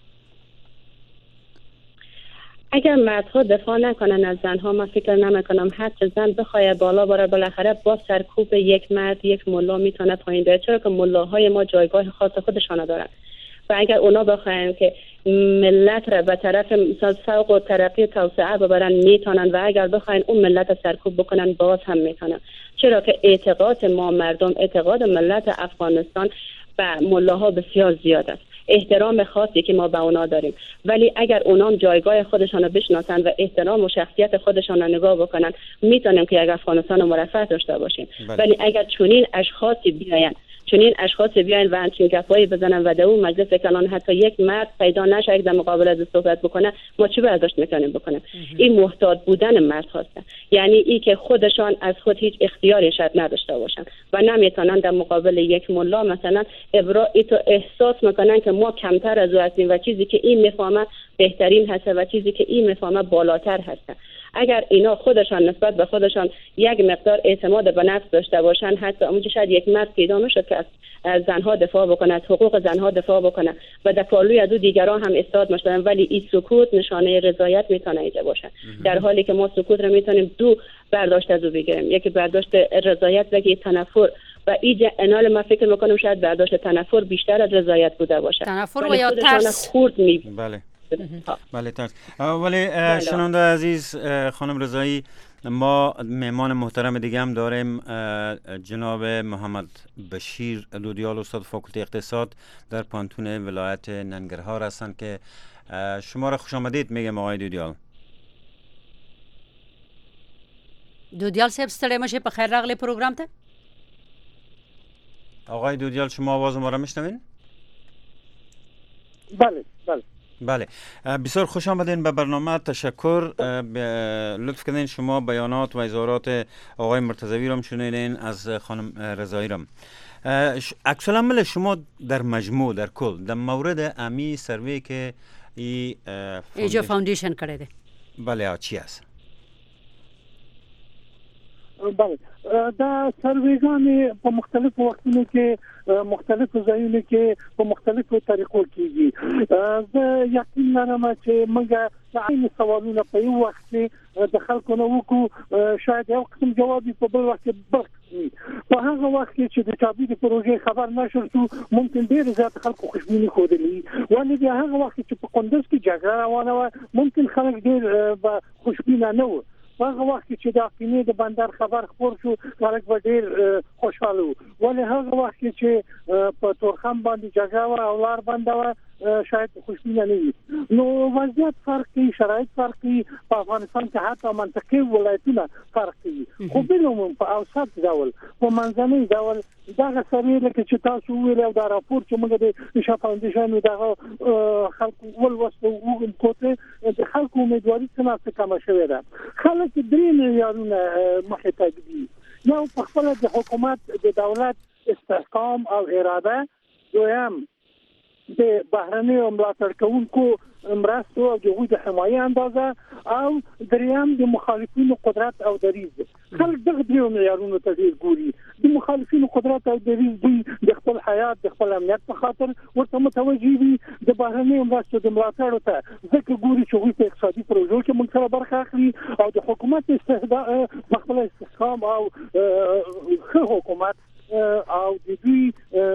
[SPEAKER 5] اگر مردها دفاع نکنن از زنها، من فکر نمیکنم حتی زن بخواد بالا بره، بالاخره با سرکوب یک مرد، یک ملا میتونه پایین بره، چرا که ملاهای ما جایگاه خاص خودشان دارن. و اگر اونا بخواین که ملت را به طرف مثلا سوق و ترقی و توسعه ببرن میتونن، و اگر بخواین اون ملت سرکوب بکنن باز هم میتونن. چرا که اعتقاد ما مردم، اعتقاد ملت افغانستان به ملاها بسیار زیاد است. احترام خاصی که ما به اونا داریم، ولی اگر اونام جایگاه خودشان رو بشناسن و احترام و شخصیت خودشان رو نگاه بکنن، میتونیم که یک افغانستان مرفه داشته باشیم. ولی اگر چنین اشخاصی بیاین و همچین گپایی بزنن و در اون مجلس کلان حتی یک مرد پیدا نشه یک در مقابل از صحبت بکنه، ما چی برداشت میکنیم بکنیم؟ این محتاط بودن مرد هسته، یعنی این که خودشان از خود هیچ اختیاری شاید نداشته باشن و نمیتونن در مقابل یک ملا مثلا احساس میکنن که ما کمتر از او هستیم و چیزی که این میفهمه بهترین هسته و چیزی که این میفهمه بالاتر هسته. اگر اینا خودشان نسبت به خودشان یک مقدار اعتماد به نفس داشته باشن، حتی اونجا شاید یک مرد پیدا میشد که از زنها دفاع بکنه، از حقوق زنها دفاع بکنه و در پالوی از دیگران هم استاد میشدن، ولی این سکوت نشانه رضایت میتونه ایجا باشه. در حالی که ما سکوت رو میتونیم دو برداشت از او بگیریم، یکی برداشت رضایت و یکی تنفر، و ایجا انال ما فکر میکنم شاید برداشت تنفر بیشتر از رضایت بوده باشه.
[SPEAKER 3] تنفر و یا ترس.
[SPEAKER 4] بله ترس. ولی شنونده عزیز خانم رضایی، ما مهمان محترم دیگه هم داریم، جناب محمد بشیر دودیال، استاد فاکولته اقتصاد در پانتون ولایت ننگرهار هستند که شما را خوش آمدید میگم آقای دودیال.
[SPEAKER 3] دودیال صاحب ستړی مشه، په خیر راغلی پروگرام ته.
[SPEAKER 4] آقای دودیال شما آواز ما را میشنوین؟
[SPEAKER 6] بله بله
[SPEAKER 4] بله، بسیار خوش آمدین به برنامه. تشکر. لطف کردین شما بیانات و اظهارات آقای مرتضوی را شنیدین، از خانم رضایی را. عکس العمل شما در مجموع در کل در مورد امی سروی که
[SPEAKER 3] ایجا فاوندیشن کرده ده،
[SPEAKER 4] بله چی است؟
[SPEAKER 6] بله، دا سرویگان په مختلفو وختونو کې مختلفو ځایونو کې په مختلفو طریقو کېږي. زه یقین لرم چې موږ د عین سوالونه په یو وخت کې د خلکو نه وکړو، شاید یو قسم جواب په بل وخت کې بل قسم. په هغه وخت کې چې د چابي د پروژې خبر نشر شو، ممکن ډېر زیات خلکو خوشبیني ښودلې، ولې د هغه وخت چې په کندز کې جګړه روانه وه، ممکن خلک ډېر خوشبینه نه وو. هغه وخت چې د اقینې د بندر خبر خبر شو، خلک به ډېر خوشاله وو، ولې هغه وخت چې په تورخم باندې جګړه وه او لار بنده وه، شاید خوشبینه نه وي. نو وضعیت فرق کوي، شرایط فرق کوي. په افغانستان کې حتی منطقي ولایتونه فرق کوي، خو بالعموم په اوسط ډول، په منځني ډول دغه سروې لکه چې تاسو ویل او دا راپور چې موږ د ایجا فاوندیشن دغه خلکو ولوستو وګورئ، د خلکو امیدواري څنګه کمه شوې ده. خلک 3 میلیارډونه مخې ته دي. یو په خپل د حکومت د دولت استحکام او اراده، دویم د بهرنیو ملاتړ کوونکو مرستو او د حمایې اندازه، او دریم د مخالفینو قدرت او دریځ. خلک دغه 3 معیارونو ته ډېر ګوري. د مخالفینو قدرت او دریځ دوی د خپل حیات د خپل امنیت په خاطر ورته متوجه دي، د بهرنیو مرستو د ملاتړ ته ځکه ګوري چې دوی په اقتصادي پروژو کې موږ سره برخه اخلي، او د حکومت خپل استحکام او ښه حکومت او د دوی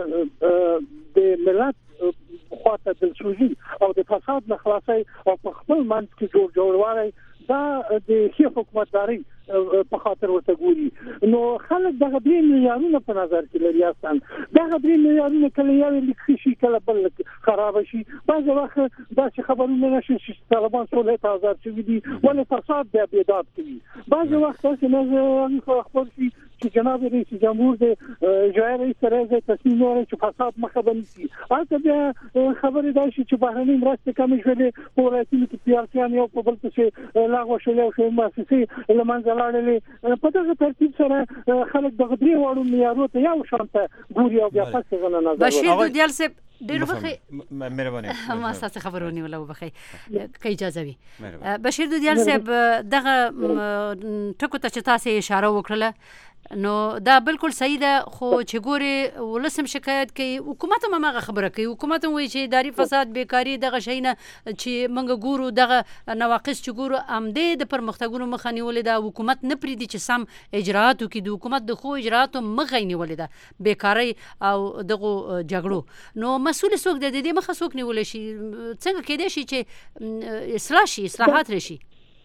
[SPEAKER 6] د ملت خواته دلسوزي او د فساد نه خلاصي او په خپل منځ کې جوړوالی، دا د ښه حکومتداري په خاطر ورته ګوري. نو خلک دغه 3 میلیارډونه په نظر کې لري. اصلا دغه 3 میلیارډونه کله یو لیک شي، کله بل خراب شي. بعض وخت داسې خبرونه نشي چې طالبان ټول ته آزاد شوي دي، ولې فساد بیا بیداد کوي. بعض وخت داسې نه خبر شي چې جناب رئیس جمهور د جای رئیس سره تصمیم لري چې فساد مخه بنسي. البته بیا خبرې دا شي چې بهرنۍ مرستې کمې شولې، په ولایتونو کې پیارسیان یو په بل پسې لغوه شولې او شوې مؤسسې له منځه لاړلې. په دغه ترتیب سره خلک دغه 3 معیارونو ته یو شان ته ګوري او بیا پس غنه نظر.
[SPEAKER 3] بشیر دودیال صاحب ډېر بخي
[SPEAKER 4] مهرباني،
[SPEAKER 3] ما اساس خبرونه ولا بخي که اجازه وي. بشیر دودیال صاحب دغه ټکو ته چې تاسو اشاره وکړه، نو دا بالکل صحیح ده، خو چې ګوري ولسم شکایت کوي، حکومت هم هغه خبره کوي. حکومت هم وایي چې اداري فساد، بیکاری، دغه شی نه چې موږ ګورو، دغه نواقص چې ګورو امدې د پرمختګونو مخه نیولې ده. حکومت نه پریدي چې سم اجرات وکړي، د حکومت د خو اجراتو مخه نیولې ده، بیکاری او دغه جګړو. نو مسؤل څوک د دې مخه څوک نیول شي؟ څنګه کېدای شي چې اصلاح شي، اصلاحات راشي؟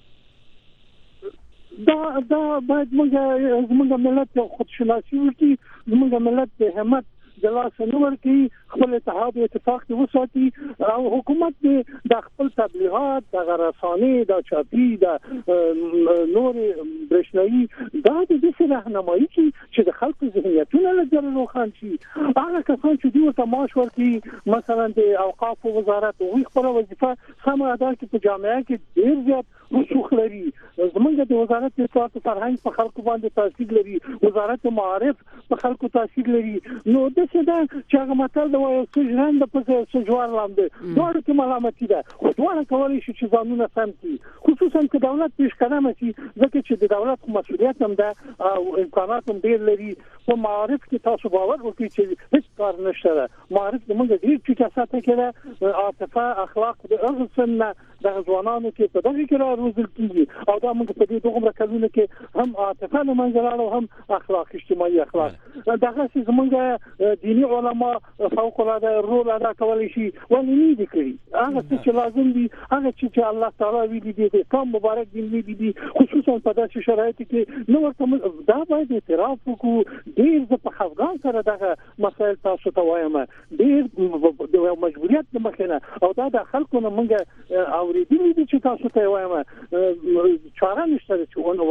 [SPEAKER 6] دا باید زموږ ملت خودشناسي وکړي، زموږ ملت د همت د لاس نه ورکړي، خپل اتحاد او اتفاق وساتي، او حکومت د خپل تبلیغات، د رسانې، د چاپي، د نور برېښنایي دا د دې راهنمایي چې د خلکو ذهنیتونه لږ روښانه شي. هغه کسان چې دوی ته معاش ورکړي، مثلا د اوقاف وزارت، دوی خپل وظیفه سمه ادا کړي. په جامعه کې ډېر زیات رسوخ لري. زمونږ د وزارت اطلاعات او فرهنګ په خلکو باندې تاثیر لري، وزارت معارف په خلکو تاثیر لري. نو د څه ده چې هغه متل د وایي سجران د په سجوار لاندې دواړو کې ملامتي ده، خو دواړه کولی شي چې ځانونه سم کړي، خصوصا که دولت پیش قدمه شي، ځکه چې د دولت مسؤلیت هم ده او امکانات هم ډېر لري. په معارف کې تاسو باور وکړئ چې هیڅ کار نشته ده. معارف زموږ ډېر ټیټه سطحه کې ده. عاطفه، اخلاق د هغه سن نه دغه ځوانانو کې په دغه کې راروزل کېږي، او دا موږ په دې دومره کلونو کې هم عاطفه له منځه لاړه او هم اخلاق، اجتماعي اخلاق. دغه چې زموږ دیني علما فوق العاده رول ادا کولی شي، ولې نه دي کړي. هغه څه چې لازم دي، هغه چې الله تعالی ویلي دي، د اسلام مبارک دین ویلي دي، خصوصا په داسې شرایطو کې نو ورته دا باید اعتراف وکړو. ډېر زه په خفګان سره دغه مسایل تاسو ته وایم، ډېر د مجبوریت د مخې نه، او دا د خلکو نه موږ اورېدلي دي چې تاسو ته وایم چاره نشته چې ونه وایو.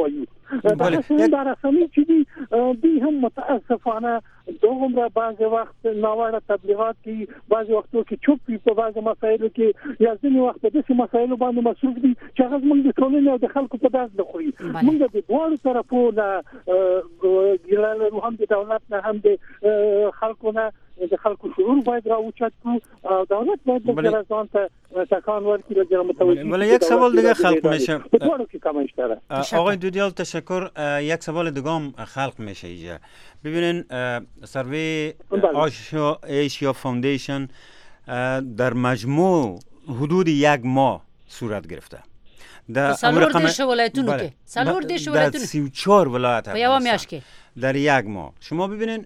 [SPEAKER 6] در رسانه‌ای چې دی هم متاسفانه دومره بعض وخت ناوړه تبلیغات کوي، بعض وختو کې چوپ وي په بعض مسایلو کې، یا ځینې وخت د دې مسایلو باندې مصروف دي چې هغه موږ د ټولنې او د خلکو په داس نه خوري. موږ د دواړو طرفو نه ګیله لرو، هم د دولت نه هم د خلکو نه. د خلکو شعور باید راوچت کړو او دولت باید د ځان ته تکان ورکړي و جناب متوجه.
[SPEAKER 4] ولی یک سوال دیگه خلق میشه
[SPEAKER 6] به طور که کمش داره.
[SPEAKER 4] آقای دودیال تشکر. یک سوال دیگه هم خلق میشه اینجا. ببینین سروی ایشیا فاوندیشن در مجموع حدود یک ماه صورت گرفته.
[SPEAKER 3] در سالور دیش ولایتونو که سالور دیش ولایتونو
[SPEAKER 4] در 34 ولایت
[SPEAKER 3] و یوا میاشکه
[SPEAKER 4] در یک ماه. شما ببینین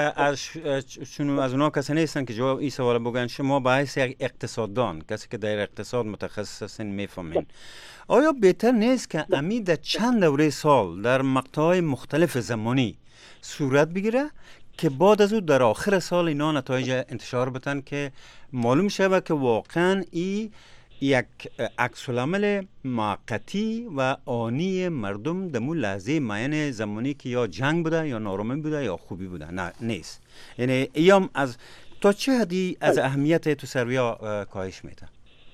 [SPEAKER 4] از اونا کسی نیستن که جواب این سوال بگن. شما به حیث یک اقتصاددان، کسی که در اقتصاد متخصص هستین، میفهمین آیا بهتر نیست که امید در چند دوره سال در مقطعهای مختلف زمانی صورت بگیره که بعد از او در آخر سال اینا نتایج انتشار بتن که معلوم شود که واقعا این یک عکس‌العمل موقتی و آنی مردم دمو لحظه معین زمانی که یا جنگ بوده یا نارامی بوده یا خوبی بوده نه نیست. یعنی ایام از تا چه حدی از اهمیت تو سرویا کاهش میده؟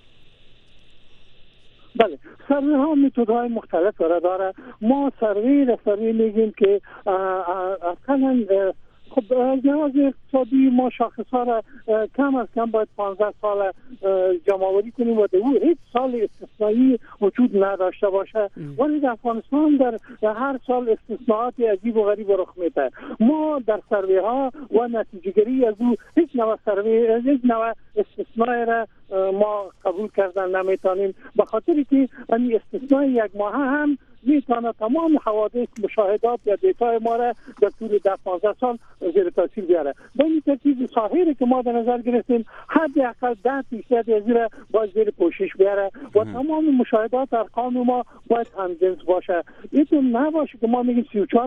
[SPEAKER 6] بله، سروی ها متدهای مختلف داره. ما سروی میگیم که اصلا خب لحاظ اقتصادی ما شاخص ها را کم از کم باید 15 سال جمع‌آوری کنیم و او هیچ سال استثنایی وجود نداشته باشه، ولی در افغانستان در هر سال استثناءات عجیب و غریب رخ میده. ما در سروی ها و نتیجه گیری از او هیچ نوع استثنایی را ما قبول کردن نمیتونیم، به خاطری که این استثنای یک ماه هم میتونه تمام حوادث مشاهدات یا دیتای ما را در طول 15 سال زیر تاثیر بیاره. به این ترتیب ظاهری که ما در نظر گرفتیم حداقل 10% از را باید زیر پوشش بیاره و تمام مشاهدات ارقام ما باید همجنس باشه. این نباشه که ما میگیم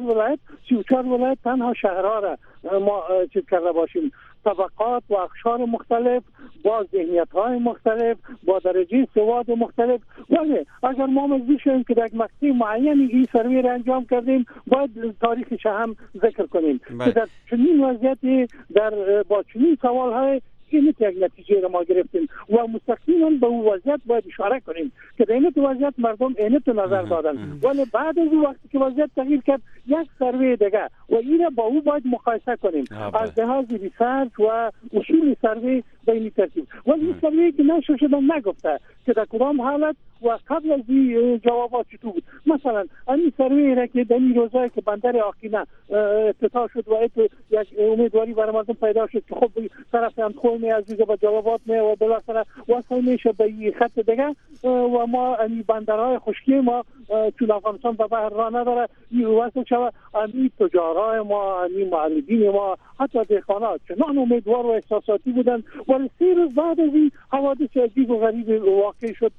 [SPEAKER 6] 34 ولایت تنها شهرها را ما چیز کرده باشیم، طبقات و اقشار مختلف با ذهنیت‌های مختلف با درجه سواد مختلف. ولی اگر ما مجبور شویم که در یک مقطع معینی این سروی را انجام کردیم باید تاریخش هم ذکر کنیم که در چنین وضعیتی با چنین سوال‌های این یک نتیجه را ما گرفتیم و مستقیما به اون وضعیت باید اشاره کنیم که در این وضعیت مردم اینت نظر دادن، ولی بعد از اون وقتی که وضعیت تغییر کرد یک سروی دیگه و این با او باید مقایسه کنیم از لحاظ ریسرچ و اصول سروی به این ترتیب. ولی این سروی که نشر شده نگفته که در کدام حالت و قبل از این جوابات چطور بود. مثلا این سروی را که در این روزایی که بندر آقینه افتتاح شد و یک امیدواری برای مردم پیدا شد که خب طرف اندخول می عزیز با جوابات می و بالاخره وصل میشه به این خط دیگه و ما این بندرهای خشکی ما چون افغانستان به بحر را نداره این وصل شود. این تجارای ما، این معلمین ما، حتی دهقانات چنان امیدوار و احساساتی بودن، ولی 3 روز بعد از این حوادث عجیب و غریب واقع شد.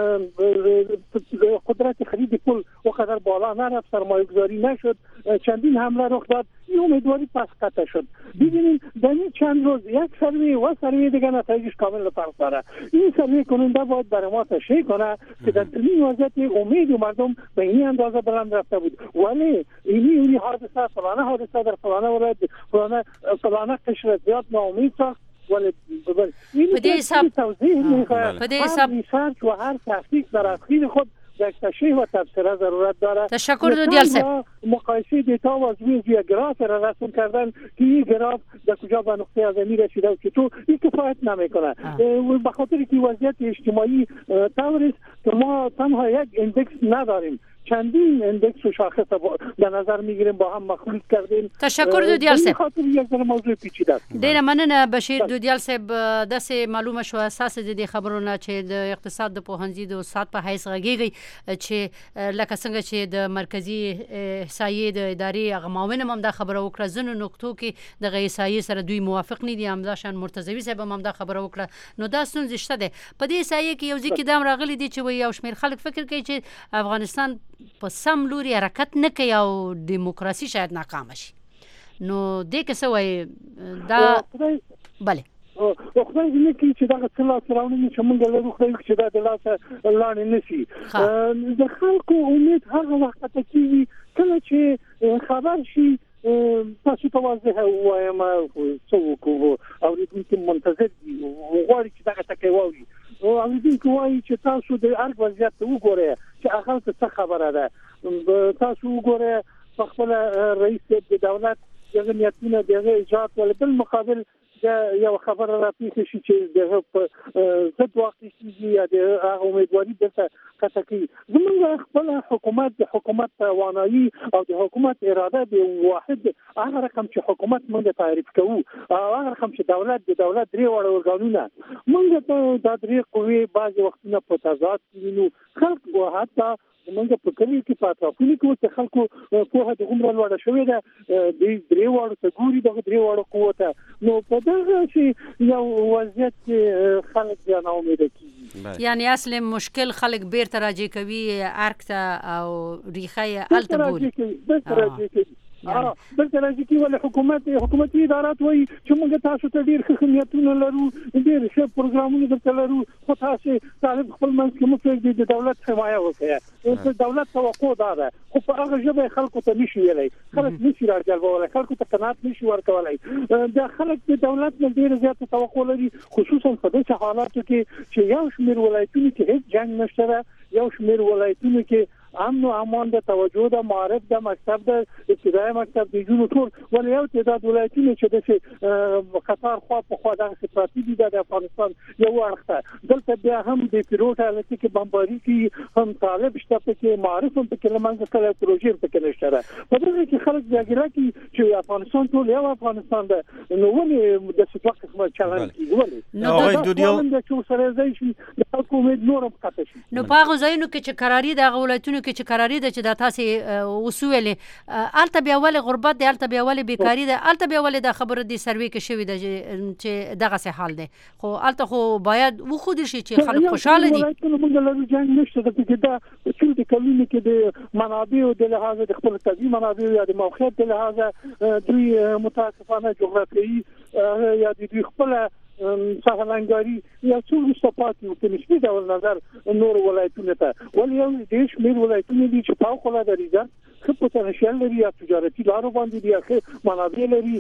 [SPEAKER 6] قدرت خرید پول وقدر بالا نرفت، سرمایه گذاری نشد، چندین حمله رخ داد، این امیدواری پس قطع شد. ببینید در این چند روز یک سروی و سروی دیگه نتایجش کامل فرق داره. این سروی کننده باید برای ما تشریح کنه که در این وضعیت امید مردم به این اندازه بلند رفته بود، ولی این حادثه فلانه حادثه در فلانه ولایت فلانه قشر زیاد ناامید ساخت.
[SPEAKER 3] په دې حساب
[SPEAKER 6] ریسرچ و هر تحقیق در اخیر خود یک تشریح و تفسیر ضرورت داره.
[SPEAKER 3] تشکر دودیال صاحب.
[SPEAKER 6] مقایسه دیتا و از روی گراف را رسم کردن که این گراف در کجا به نقطه ازمی رسیده و چطور این کفایت نمیکنه، به خاطر که وضعیت اجتماعی طوری که ما تنها یک اندکس نداریم، چندین اندکس و شاخص در نظر میگیریم با هم مخلوط کردیم.
[SPEAKER 3] تشکر دودیال صاحب.
[SPEAKER 6] خاطر یک ذره موضوع پیچیده است.
[SPEAKER 3] ډیره مننه بشیر دودیال صاحب. داسې معلومه شو اساس د خبرونه چې د اقتصاد د پوهنځي د استاد په حیث غږیږي چې لکه څنګه چې د مرکزی احصایې د ادارې غماونه هم دا خبره وکړه زنو نقطو کې د احصایې سره دوی موافق نه دي، همدا شان مرتضوی صاحب هم دا خبره وکړه. نو دا ستونزې شته ده په دې احصایې کې یو ځکه دام راغلي دي چې یو شمېر خلک فکر کوي چې افغانستان په سم لوري حرکت نه کوي او دیموکراسي شاید ناکام شي. نو دې کې څه وایي دا بله
[SPEAKER 6] خدای دې کې چې دا څه راوړي چې موږ له خدای چې دا د لاس لاندې نشي د خلکو امید هغه وخت ته کیږي کله چې خبر شي تاسو ته واضح وایم څو کو اوریدونکو منتظر دي غواړي چې دغه ټکی واوري اوریدونکو وایي چې تاسو د ارګ وضعیت وګورئ چې هغه څه خبره ده تاسو وګورئ په خپل رئیس د دولت دغه نیتونه دغه ایجاد ول بل مقابل یو خبره راپېښه شي چې دغه په ضد واقع کیږي یا د هغه امیدواري دلته کټکی زموږ خپل حکومت د حکومت توانایي او د حکومت اراده د واحد هغه رقم چې حکومت موږ تعریف کوو هغه رقم چې دولت د دولت درې وړ ورګانونه موږ ته د درې قوې بعض وختونه په تضاد وینو خلک او حتی موږ په کلی کې پاتراپونی کوو چې خلکو په هغه عمر لوړ شوی ده د درې وړ ته ګوري د درې وړ قوت نو په دغه شي یو وضعیت خلک بیا نه امید کیږي
[SPEAKER 3] یعنی اصل مشکل خلک بیرته راځي کوي ارکته او ریخه التبول
[SPEAKER 6] دلته راځي چې ولې حکومتي ادارات وایي چې موږ تاسو ته ډیر ښه خدمتونه لرو ډیر ښه پروګرامونه درته لرو خو تاسو طالب خپل منځ کې مفرد د دولت حمایه وکړي د دولت توقع ده خو په هغه ژبه خلکو ته نشي ویلای خلک نشي راځي خلکو ته قناعت نشي ورکولای د خلک د دولت نه ډیر زیات توقع لري خصوصا په داسې حالاتو کې چې یو شمېر ولایتونو کې هیڅ جنگ نشته یو شمېر ولایتونو کې امن او امان د توجه د معرف د مکتب د ابتدایي مکتب د جنو ټول ولې یو تعداد ولایتونه چې د قطار خوا په خوا د استراتیژي د افغانستان یو ورخه دلته بیا هم د پیلوټ الوتکې بمباري کې هم طالب شته کې معرف هم په کلمانځ کله پروژې په کې نشته په دغه کې خلک ځاګیره کې چې افغانستان ټول یو افغانستان ده نو ولې د څه قسمه چلند کیږي ولې
[SPEAKER 4] نو دویل
[SPEAKER 6] د چوسرایزیشن د حکومت نورم قطع شي
[SPEAKER 3] نو په هغه ځایونو کې چې قراری د ولایتونو کې چې قراری ده چې د تاسو وسویلې الته بیا ولې غربت دی الته بیا ولې بیکاری ده الته بیا ولې د خبره دی سروي کې شوی ده چې دغه څه حال دی خو الته خو باید وخود شي چې خلک خوشاله دي
[SPEAKER 6] موږ له جنگ نشته د کې دا چې د کلمې کې د منابع او د لحاظ د خپل طبي منابع یا د موقعیت د لحاظ دوی متاسفانه جغرافیایي یا د خپل سهلنګاری یا څو صفات یو په نسبي ډول نظر نور ولایتونه ته ولې یو د شمیر ولایتونه دي چې فوق العاده ریزرف خو پوتنشل لري یا تجارتي لارو باندې دي اخر منابع لري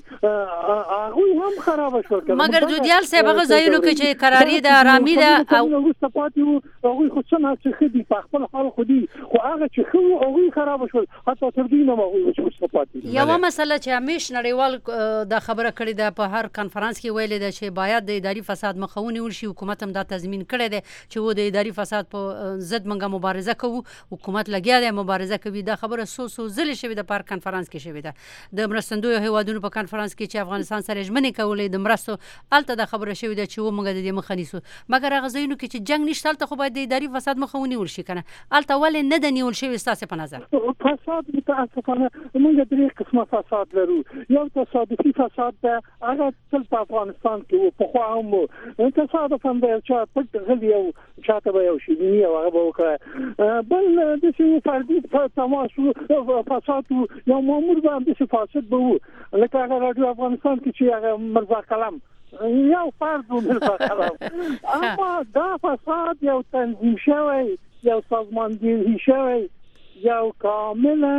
[SPEAKER 6] هغه هم خراب شول
[SPEAKER 3] مګر دویال صاحب هغه ځایونو کې چې قراری د آرامي ده
[SPEAKER 6] او صفات یو هغه خو څنګه چې خدي په خپل حال خو دي خو هغه چې خو هغه خراب شول حتی تر دې نه هغه صفات
[SPEAKER 3] یو مسله چې همیش نړیوال د خبره کړې ده په هر کانفرنس کې ویل ده چې باید د اداري فساد مخاوني ورشي حکومت هم دا تضمین کړی دی چې و د اداري فساد په ضد منګه مبارزه کوو حکومت لګیا دی مبارزه کوي دا خبره سو زل شوی د پر کانفرنس کې شوی ده د مرستندوی هیوادونو په کانفرنس کې چې افغانستان سره ژمنې کولې د مرستو الته د خبره شوی ده چې و موږ د دې مخه نیسو مګر هغه ځایونو کې چې جنگ نشته الته خو باید د اداري فساد مخاوني ورشي کنه الته ولې نه د نیول شوی ستاسو په نظر
[SPEAKER 6] فساد متاسفانه موږ درې قسمه فساد لرو یو تصادفي فساد ده هغه تل په افغانستان کې په خو هم تصادفاً د چا پټ غلی او چاته به یو شي دی او هغه وکړه بل د څه فردي تماسو فساد یو مامور باندې فاسد به لکه هغه رادیو افغانستان کې چې هغه مرزا کلام یو فرد مرزا کلام اما دا فساد یو تنظیم شوی یو سازماندهی شوی یو کاملا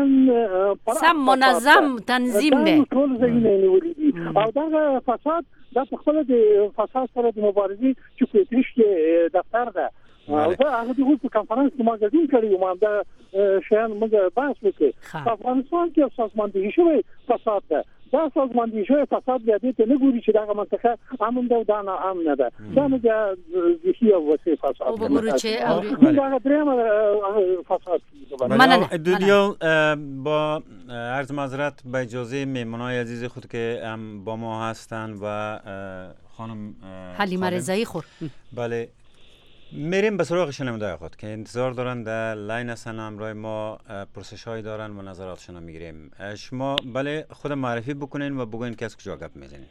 [SPEAKER 3] سم منظم تنظیم دی
[SPEAKER 6] ټول ځایونه نیولي دي او دا فساد دا په خپل د فساد سره د مبارزې چې په اتریش کې دفتر ده او دا هغه د په کانفرنس کې ماګزین کړی و ما دا شیان موږ بحث وکړو په افغانستان کې سازماندهي شوی فساد ده دا سازماندهي شوی فساد بیا دې ته نه ګوري چې دا منطقه امن ده دا نه امن ده دا نه د هي وسه فساد
[SPEAKER 3] او وګورو چې
[SPEAKER 6] دا درېم فساد
[SPEAKER 3] مننه
[SPEAKER 4] دویال با عرض معذرت با اجازه مهمانای عزیز خود که هم با ما هستند و خانم
[SPEAKER 3] حلیمه رضایی خور
[SPEAKER 4] بله میریم به سراغ شنونده خود که انتظار دارن در لاین هستن همراه ما پرسش هایی دارن و نظراتشون رو میگیریم شما بله خود معرفی بکنین و بگوین که از کجا گپ میزنین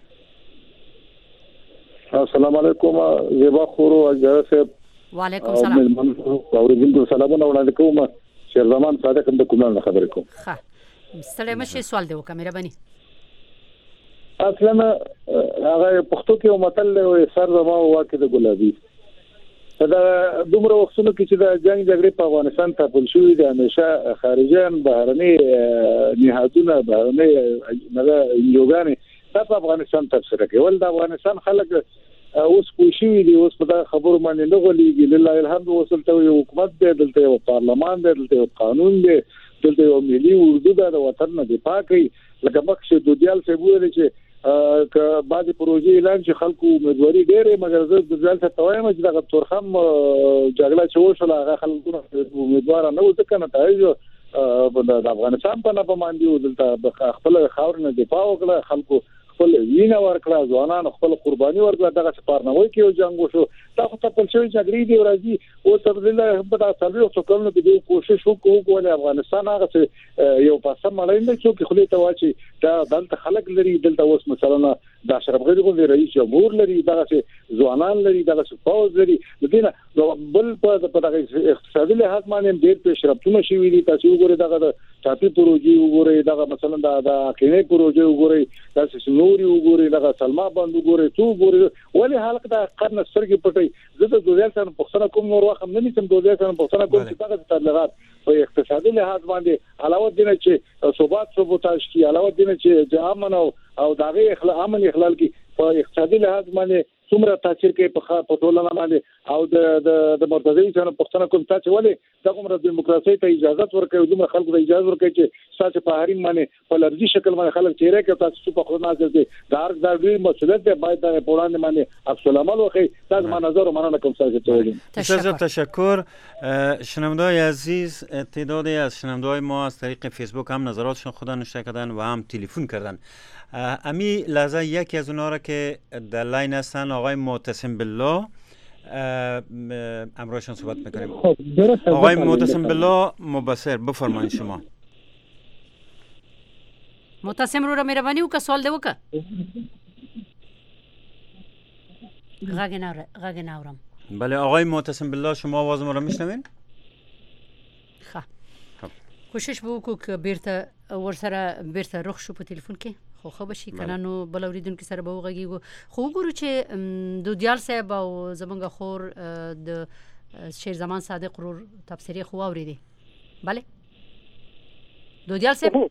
[SPEAKER 7] السلام علیکم زیبا خورو از جرس
[SPEAKER 3] و علیکم السلام
[SPEAKER 7] اوریدونکو سلامونه وړاندې کوم شیرزمان صادق هم د کومل خبرې کوم
[SPEAKER 3] ښه ستړی مشه سوال دی وکړه مهرباني
[SPEAKER 7] اصلا هغه پښتو کې یو متل دی سر زما واکه د ګلابي دا دومره وختونو کې چې د جنگ جګړې په افغانستان ته پل شوې ده همیشه خارجيان بهرني نهادونه نه انجوګانې دا په افغانستان تفسیر کوي د افغانستان خلک اوس کوشي دي اوس په خبرو باندې نه غليږي لله الحمد وصلته یو حکومت دی دلته یو پارلمان دی دلته یو قانون دی دلته یو ملي اردو د وطن نه دفاع کوي لکه مخکې دودیال څه ویل چې ک بعض پروژې اعلان چې خلکو امیدواري ډېره مګر زه د ځل څخه وایم چې د تورخم جګړه چې وشوله هغه خلکو امیدوار نه و ځکه نتایج د افغانستان په نه باندې دلته خپل خاور نه دفاع وکړه خلکو خپل وینه ورکړه ځوانان خپل قرباني ورکړه دغه سپارنوي کې یو جنگ وشو دا خو ته په شوی جګړې دی ورځي او تبدیل په تاسو څو کلونو کې کوشش وکړو ول افغانستان هغه یو پاسه مړیند چې خو ته واچي دا دلته خلک لري دلته اوس مثلا د اشرف غنی غو رئیس جمهور لري دغه ځوانان لري دغه فوز لري د دې بل په دغه اقتصادي لحاظ باندې ډېر پیشرفتونه شوي دي تاسو وګورئ دغه چاپی پروژې وګورئ دغه مثلا د کینې پروژې وګورئ تاسو نوري وګورئ دغه سلما باندې وګورئ تو وګورئ ولې حالک د قرن سترګې پټي زه د دوزیل سره پښتنه کوم نور وخت نه نشم دوزیل سره پښتنه کوم چې دغه تبلیغات په اقتصادي لحاظ باندې علاوه دینه چې ثبات سبوتاج کی علاوه دینه چې امن او دغه امن اخلال کی په اقتصادي لحاظ باندې څومره تاثیر کوي په ټولنه باندې او د مرتضی سره پښتنه کوم تاسو ولې د عمر دیموکراسي ته اجازه ورکوي دومره خلکو ته اجازه ورکوي چې تاسو په حریم باندې په لرزي شکل باندې خلک چیرې کوي تاسو په خپل نظر کې دا ډېر مسؤلیت دی باید د پولاند باندې عکس العمل وکړي تاسو ما نظر مننه کوم تاسو
[SPEAKER 4] تشکر شنوندای عزیز تعدادی از شنوندای ما از طریق فیسبوک هم نظراتشون خود نوشته کردن و هم تلفن کردن امی لحظه یکی از اونها را که در لاین هستن آقای معتصم بالله امروزشون صحبت میکنیم آقای معتصم بالله مبصر بفرمایید شما
[SPEAKER 3] معتصم رو مهربانی وکړه سوال دی وکړه غږ نه اورم
[SPEAKER 4] بله آقای معتصم بالله شما آواز ما رو میشنوین
[SPEAKER 3] کوشش وکړو که بیرته رخ شو په تلیفون کې خو بشي کنه نو بل اوریدونکو سره به وغږیږو خو وګورو چې دودیال صاحب او زمونږ خور د شیر زمان صادق ورور تفسیری خو اوریدي bale دودیال صاحب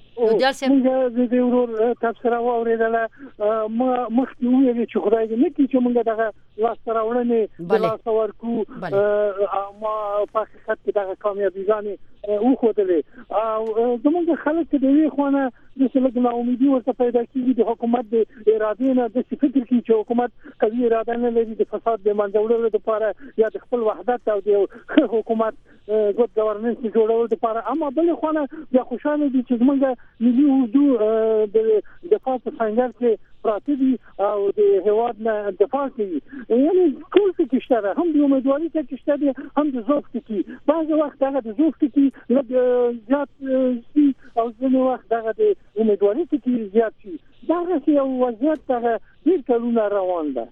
[SPEAKER 6] د ورور تفسیر اوریدله مخکې ویل چې خدای دې نه کړي چې موږ دغه لاس راوړنې د لاس ورکو ما په حقیقت کې دغه کامیابیګانې وښودلې او زموږ خلک د دې خوانه د سلګ نا امیدي ورته پیدا کیږي د حکومت د ارادې نه د فکر کې چې حکومت قوي اراده نه لري د فساد د منځوړلو لپاره یا د خپل وحدت او د حکومت ګډ گورننس جوړولو لپاره اما بل خوانه د خوشاله دي چې موږ ملي اردو د دفاع په څنګه کې پراته دي او د هواد نه دفاع کوي یعنی ټول څه شته هم د امیدواري څه شته دي هم د ذوق کې بعض وخت هغه د ذوق کې لږ زیات او ځینې وخت هغه د امیدواري کې زیات شي دا یو وضعیت ته ډیر کلونه روان ده.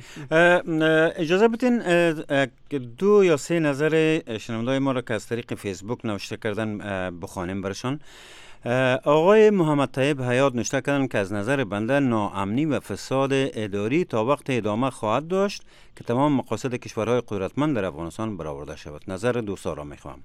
[SPEAKER 4] بله اجازه بدین دو یا سه نظر شنوندای ما را که از طریق فیسبوک نوشته کردن بخوانیم برشان. آقای محمد طیب حیات نوشته کردن که از نظر بنده ناامنی و فساد اداری تا وقت ادامه خواهد داشت که تمام مقاصد کشورهای قدرتمند در افغانستان برآورده شود. نظر دوستان را میخوام.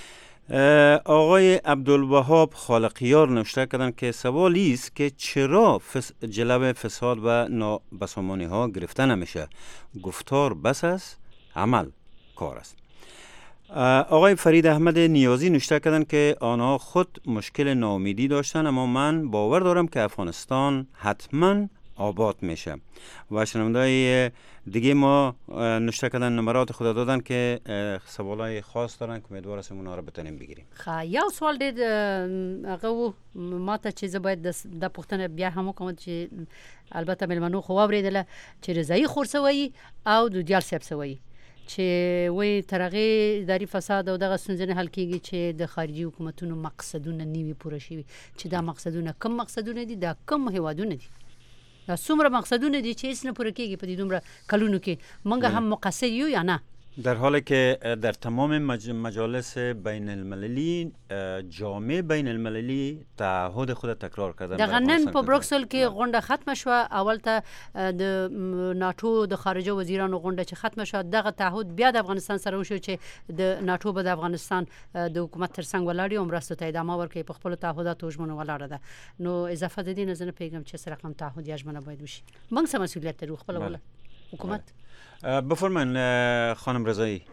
[SPEAKER 4] آقای عبدالوهاب خالقیار نوشته کردن که سوالی است که چرا جلب فساد و نابسامانی ها گرفته نمیشه. گفتار بس است، عمل کار است. آقای فرید احمد نیازی نوشته کردن که آنها خود مشکل ناامیدی داشتن اما من باور دارم که افغانستان حتما آباد میشه. و شنوندای دیگه ما نوشته کردن نمرات خود دادن که سوالای خاص دارن که امیدوار هستیم اونا رو بتونیم بگیریم.
[SPEAKER 3] یو سوال دې هغه ما ته چې زه باید د پوښتنه بیا هم کوم چې البته ملمنو خو اوریدله چې رضایی خورسوي او دودیال صاحب سوي چې وې ترغه داری فساد او دغه ستونزې حل کیږي چې د خارجي حکومتونو مقصدونه نیوي پوره شي چې دا مقصدونه کم مقصدونه دي دا کم هوادونه دي دا څومره مقصدونه دي چې هیڅ نه پوره کیږي په دې دومره کلونو کې موږ هم مقصر یو یا نه
[SPEAKER 4] در حالی که در تمام مجالس بین المللی جامعه بین المللی تعهد خود تکرار کردن.
[SPEAKER 3] دغه نن په بروکسل کې غونډه ختم شو، اول ته د ناتو د خارجه وزیرانو غونډه چې ختم شو، دغه تعهد بیا د افغانستان سره وشو چې د ناتو به د افغانستان د حکومت ترڅنګ ولاړ او مرسته ته ادامه ورکړي، په خپل تعهداتو ژمنه ولاړه ده. نو اضافه د دې نه زنه پیغام چې سره کوم تعهد یا ژمنه باید وشي، موږ سم مسئولیت لرو خپل ولا حکومت.
[SPEAKER 4] بفرمایید خانم رضایی.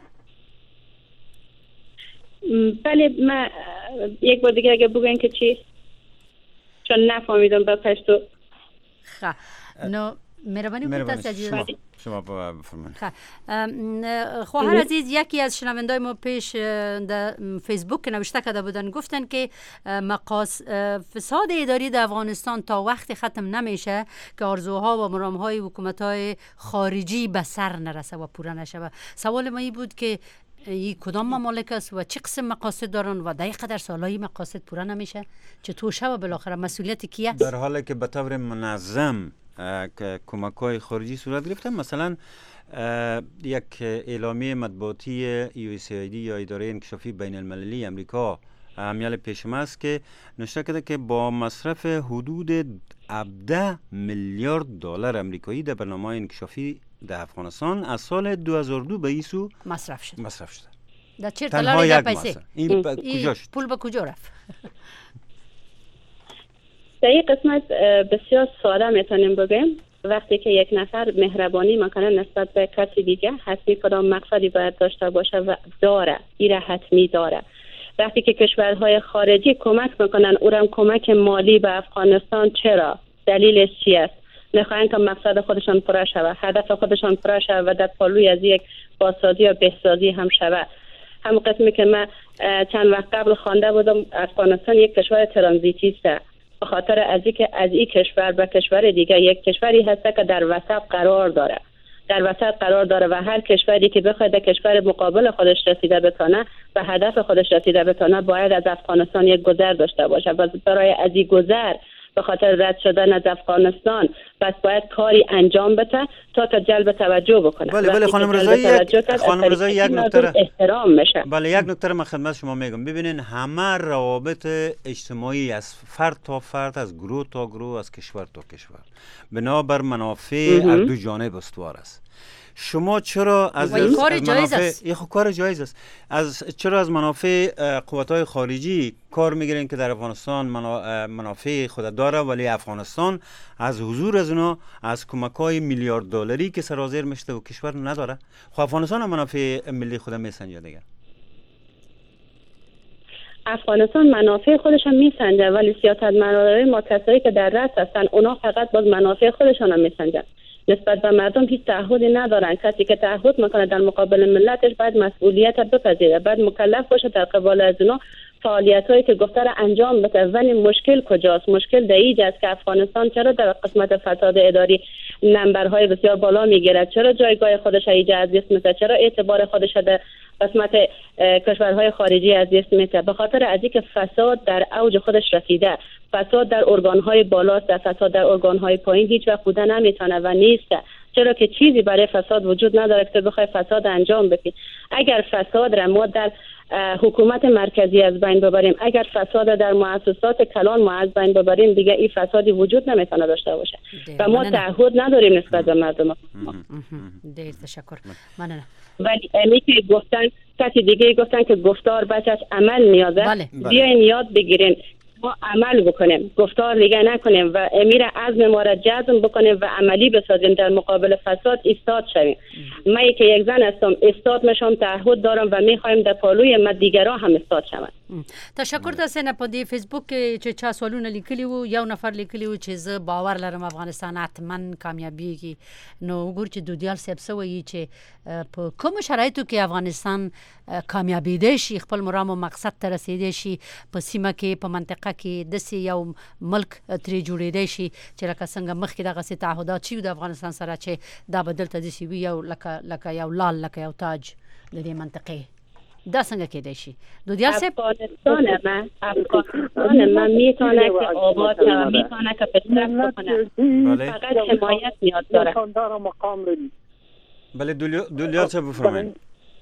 [SPEAKER 5] بله، من یک بار دیگه اگه بگوین که چی، چون نفهمیدم به پشتو.
[SPEAKER 3] خب نو مهربانی کنید تسجیل
[SPEAKER 4] شما بفرمایید.
[SPEAKER 3] خواهر عزیز، یکی از شنوندای ما پیش در فیسبوک نوشته کرده بودن، گفتن که فساد اداری در افغانستان تا وقتی ختم نمیشه که آرزوها و مرامهای حکومت‌های خارجی به سر نرسه و پوره نشه. سوال ما این بود که این کدام ممالک است و چه قسم مقاصد دارن و دقیقاً در سالهای مقاصد پوره نمیشه؟ چطور شد و بالاخره مسئولیت کیه؟
[SPEAKER 4] در حالی که به طور منظم که کمک‌های خارجی صورت گرفته، مثلا یک اعلامیه مطبوعاتی USAID یا اداره انکشافی بین المللی امریکا همیال پیشم است که نشته کرده که با مصرف حدود 17 میلیارد دلار امریکایی در برنامه انکشافی در افغانستان از سال 2002 به این سو مصرف شده.
[SPEAKER 3] در چه دلار پیسه؟
[SPEAKER 4] این کجا شد؟
[SPEAKER 3] پول به کجا رفت؟
[SPEAKER 5] در این قسمت بسیار ساده میتونیم بگیم، وقتی که یک نفر مهربانی میکنه نسبت به کسی دیگه، حتمی کدام مقصدی باید داشته باشه و داره، ایره حتمی داره. وقتی که کشورهای خارجی کمک میکنن، اونم کمک مالی به افغانستان، چرا؟ دلیلش چی است؟ میخواین که مقصد خودشان پره شود، هدف خودشان پره شود و در پالوی از یک بازسازی یا بهسازی هم شود. همون قسمی که من چند وقت قبل خوانده بودم، افغانستان یک کشور ترانزیتی است، به خاطر از این کشور به کشور دیگه، یک کشوری هست که در وسط قرار داره و هر کشوری که بخواد در کشور مقابل خودش رسیده بتونه، به هدف خودش رسیده بتونه، باید از افغانستان یک گذر داشته باشه. و برای از این گذر، به خاطر رد شدن از افغانستان، پس باید کاری انجام بده تا جلب توجه بکنه.
[SPEAKER 4] بله خانم رضایی یک نکته
[SPEAKER 5] احترام میشه.
[SPEAKER 4] بله یک نکته من خدمت شما میگم. ببینین همه روابط اجتماعی از فرد تا فرد، از گروه تا گروه، از کشور تا کشور، بنابر منافع از دو جانب استوار است. شما چرا از کار جایز است چرا از منافع قوت‌های خارجی کار میگیرین که در افغانستان منافع خود داره، ولی افغانستان از حضور از اونا، از کمک‌های میلیارد دلاری که سرازیر میشته و کشور نداره؟ خب افغانستان هم منافع ملی خود میسنجه دیگه.
[SPEAKER 5] افغانستان منافع خودشان میسنجه، ولی سیاستمدارای ما کسایی که در رأس هستن، اونا فقط باز منافع خودشان هم میسنجن. نسبت به مردم هیچ تعهدی ندارن. کسی که تعهد میکنه در مقابل ملتش باید مسئولیت بپذیره، باید مکلف باشه در قبال از اونا فعالیتایی که گفته را انجام بده. ولی مشکل کجاست؟ مشکل در اینجاست که افغانستان چرا در قسمت فساد اداری نمبرهای بسیار بالا میگیرد؟ چرا جایگاه خودش ایجا از دست میده؟ چرا اعتبار خودش در قسمت کشورهای خارجی از دست میده؟ به خاطر از اینکه فساد در اوج خودش رسیده. فساد در ارگانهای بالاست، در فساد در ارگانهای پایین هیچ وقت بوده نمیتونه و نیست. چرا که چیزی برای فساد وجود نداره که بخوای فساد انجام بدی. اگر فساد را ما در حکومت مرکزی از بین ببریم، اگر فساد در مؤسسات کلان ما از بین ببریم، دیگه این فسادی وجود نمیتونه داشته باشه و ما تعهد نداریم نسبت به مردم.
[SPEAKER 3] دیر تشکر. ممنونم.
[SPEAKER 5] ولی امی که گفتن، کسی دیگه گفتن که گفتار بچش عمل نیازه. بیاین یاد بگیرین ما عمل بکنیم، گفتار دیگه نکنیم و امیر عزم ما را جزم بکنیم و عملی بسازیم، در مقابل فساد ایستاد شویم. من که یک زن هستم، ایستاد میشم، تعهد دارم و میخوایم در پالوی ما دیگران هم ایستاد شوند.
[SPEAKER 3] تشکر تاسو نه. په دې فیسبوک کې چې چا سوالونه لیکلي وو، یو نفر لیکلی وو چې زه باور لرم افغانستان حتما کامیابیږي. نو وګور چې دودیال صاحب سوي چې په کوم شرایطو کې افغانستان کامیابیدای شي، خپل مرام او مقصد ته رسیدای شي، په سیمه کې، په منطقه کې داسې یو ملک ترې جوړیدای شي چې لکه څنګه مخکې دغسې تعهدات شوي د افغانستان سره چې دا به دلته داسې وي یو لکه یو لال، لکه یو تاج د دې منطقې. دا څنګه کېدای شي؟ دودیال صاحب،
[SPEAKER 5] افغانستان من میتونه که آباد شود، میتونه که پیشرفت بکنه، فقط حمایت نیاز داره.
[SPEAKER 4] بله دودیال صاحب بفرمایید.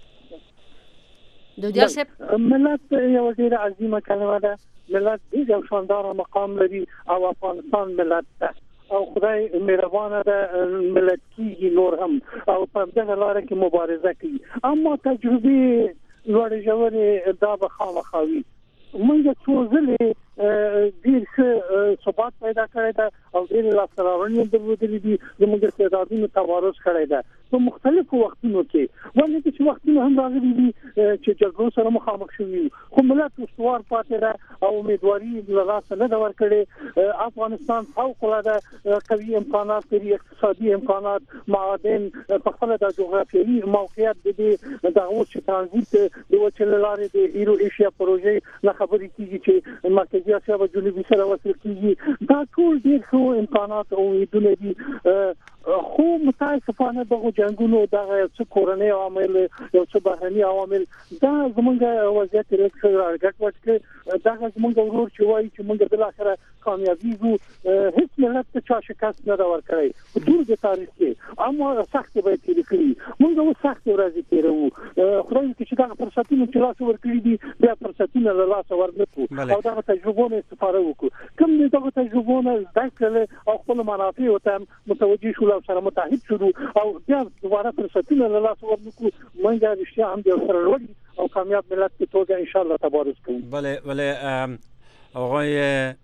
[SPEAKER 3] دودیال صاحب
[SPEAKER 6] ملت یو ډیر عظیمه کلمه ده، ملت یو شاندار مقام لري او افغانستان ملت ده او خدای مهربانه ده، ملت کیږي نور هم او په دغه لار کې مبارزه کوي، اما تجربه لوړ ژورې دا به خامخاوي. موږ څو ځله ډیر ښه ثبات پیدا کړی ده او ډیر لاسته درلودلې دي، زموږ استعدادونو تبارز کړی ده په مختلفو وختونو کې، ولې چې وختونه هم راغلي دي چې جګړو سره مخامخ شوي، خو ملت استوار پاتې ده او امیدواري له لاسه نه ده ورکړې. افغانستان فوق‌العاده قوي امکانات لري، اقتصادي امکانات، معادن، په خپله د جغرافیایي موقعیت د دغه چې ترانزیت د وچې له لارې د هیرو ایشیا پروژې نه خبرې کېږي چې مرکزي اسیا او جنوبي سره وصل کېږي، دا ټول ډېر ښه امکانات او امیدونه دي. خو متاسفانه دغه جنگونو دغه څه کورنۍ عوامل یو څه بهرني عوامل دا زمونږ وضعیت راګټ وټ دغه زمونږ ورور چې وایي چې موږ بل اخره کامیابیږو، هیڅ ملت ته چا شکست نه دا ورکړي په ټول د تاریخ کې، اما سخت به تیر کړی موږ و سخت ورځې تیرو. خدای دې چې دا فرصتونه چې لاس ورکړي دي بیا فرصتونه له لاس ورنکړو او دا تجربه استفاده وکړو، کوم دې دغه تجربه زده کړل او خپل منافع او ته متوجي شول او سره متحد شو او بیا دوباره فرصتونه له لاس ورنکړو، موږ رښتیا هم دې سره وړي او کامیاب ملت په توګه ان شاء الله تبارز کوو.
[SPEAKER 4] بله آقای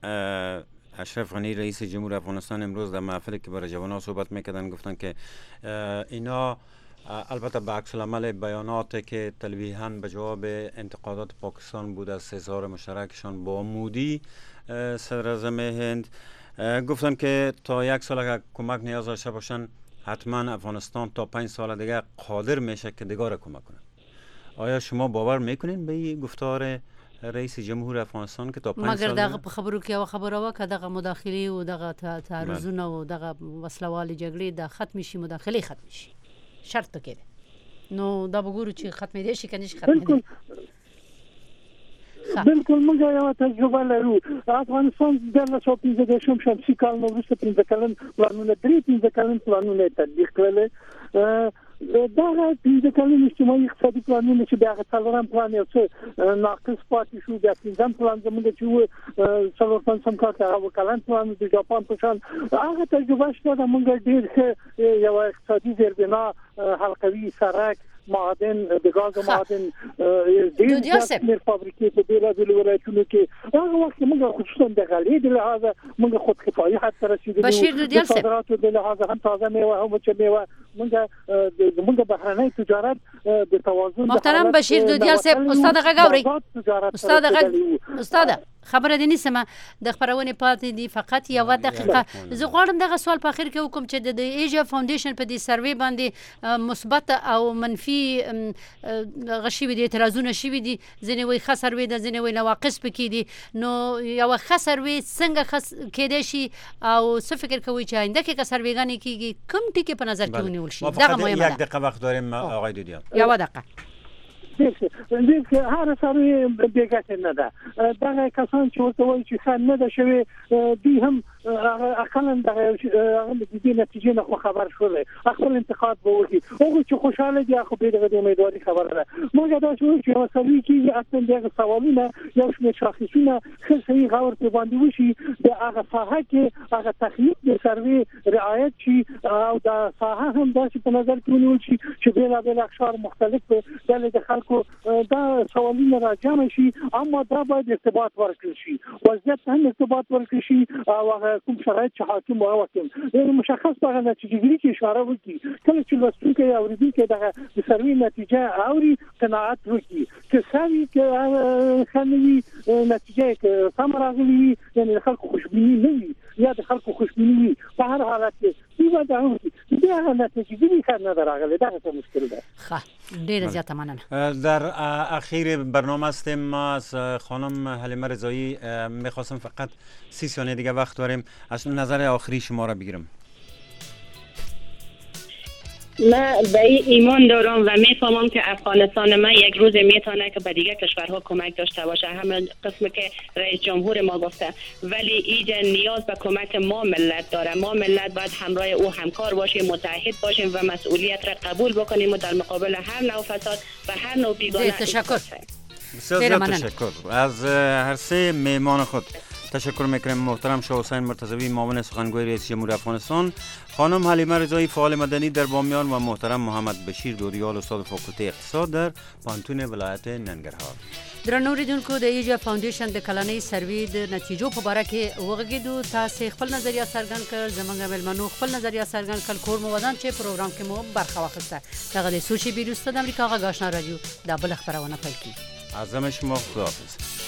[SPEAKER 4] اشرف غنی رئیس جمهور افغانستان امروز در محفلی که برای جوانان صحبت میکردن گفتن که اینا البته به عکس العمل بیاناتی که تلویحاً به جواب انتقادات پاکستان بود از سزار مشترکشان با مودی صدر اعظم هند، گفتن که تا 1 سال اگر کمک نیاز داشته باشن حتما افغانستان تا 5 سال دیگه قادر میشه که دیگه را کمک کنه. آیا شما باور میکنین به این گفتار رئیس جمهور افغانستان که تا 5 سال
[SPEAKER 3] مگر دغه په خبرو کې او خبره وکړه دغه مداخله او دغه تعرضونه او دغه وسلوال جګړې د ختم شي، مداخله ختم شي شرط کې نو دا وګورو چې ختمې دي شي کني ختمې دي.
[SPEAKER 6] بالکل موږ یو تجربه لرو. افغانستان د 1915 شمسي کال نو وروسته 15 کلن پلانونه 15 کلن پلانونه تطبیق کړل. دا د کلن اجتماعي اقتصادي پلانونه چې بیا څلورم پلان یو څه ناقص پاتې شو، بیا پنځم پلان زموږ چې و څلورم سمکار هغه کلن پلان د جاپان په شان هغه تجربه شته. موږ ډېر ښه یو اقتصادي زیربنا، حلقوي سړک، معادن د غاز معادن ډېر فابریکې په بیلابیلو ولایتونو کې هغه وخت موږ خصوصا د غلې د لحاظه موږ خود کفایت ته رسیدلو.
[SPEAKER 3] بشیر دودیال صاحب
[SPEAKER 6] صادراتو د لحاظه هم تازه میوه او مچ میوه موږ بهرنی تجارت د توازن
[SPEAKER 3] محترم بشیر دودیال صاحب استاد غاوري استاد خبره دي نسمه د خبرونه پاتې دي فقط یو دقیقه. زه غواړم دغه سوال په اخر کې وکم چې د ایجا فاونډیشن په دې سروې باندې مثبت او منفي غشي دي اعتراضونه شوي دي، ځنې وي ښه سروې ده ځنې وي نواقص پکې دي، نو یو ښه سروې څنګه کېدای شي او څه فکر کوي چې آینده کې که سروېګانې کېږي کوم ټکي په نظر کې ونیول شي؟ دغه مهمه ده.
[SPEAKER 4] یک دقیقه وقت داریم آقای دودیال.
[SPEAKER 3] یو دقیقه.
[SPEAKER 6] دغه هر سروې بیګه نه ده. دغه کسان چې ورته وایي چې ښه نه ده شوی دوی هم اقلا دغه دې نتیجې نه خبر شول، خپل انتقاد به وکړي. هغه چې خوشاله دي خو به دغه امیدواري خبره ده. موږ دا چې مسلې کې اصلا دغه سوالونه یو شمېر شاخصونه ښه صحیح غور په باندې وشي، د هغه ساحه کې هغه تخنیک د سروې رعایت شي او د ساحه هم داسې په نظر کې ونیول شي چې بېلابېل اقشار مختلف ډلې د خلکو دا سوالونه راجمع شي، اما دا باید ارتباط ورکړل شي، وضعیت هم ارتباط ورکړل شي او کوم شرایط چې حاکم واوسم یعنی مشخص به نتیجې کې اشاره وکړي. کله چې لوستونکي او اوریدونکي دغه د سروې نتیجه اوري قناعت وکړي چې سوي کې خنوي نتیجه کې سم راغلي، یعنی خلکو خوشبیني نه وي یا د خلکو خوشبیني وي په هر حالت کې دا دا بیا نتیجه دې ښه نه راغلي. دا څه مشکل ده.
[SPEAKER 3] ډیره زیاته مننه.
[SPEAKER 4] در اخیر برنامه هستیم. ما از خانم حلیمه رضایی میخواستم فقط 30 ثانیه دیگه وقت داریم از نظر آخری شما را بگیرم.
[SPEAKER 5] من به این ایمان دارم و میفهمم که افغانستان ما یک روز میتونه که به دیگه کشورها کمک داشته باشه، همون قسمی که رئیس جمهور ما گفته. ولی اینجا نیاز به کمک ما ملت داره. ما ملت باید همراه او همکار باشیم، متحد باشیم و مسئولیت را قبول بکنیم و در مقابل هر نوع فساد و هر نوع بیگانه.
[SPEAKER 3] تشکر.
[SPEAKER 4] بسیار تشکر از هر سه مهمان خود. تشکر میکنم محترم شاه حسین مرتضوی معاون سخنگوی رئیس جمهور افغانستان، خانم حلیمه رضایی فعال مدنی در بامیان و محترم محمد بشیر دودیال استاد فاکولته اقتصاد در پانتون ولایت ننګرهار.
[SPEAKER 3] درنو اوریدونکو د ایجا فاونډیشن د کلنۍ سروې د نتیجو په اړه کې وغږیدو. تاسو خپل نظریه څرګند کړ، زمونږ ملمنو خپل نظریه څرګند کړ، کور مو ودان چې پروګرام کې مو برخه واخیسته. دغه د سوچي بیروسته د امریکا غا آشنا رادیو د بل خبرونه پیل کی.
[SPEAKER 4] اعظم شما خداحافظ.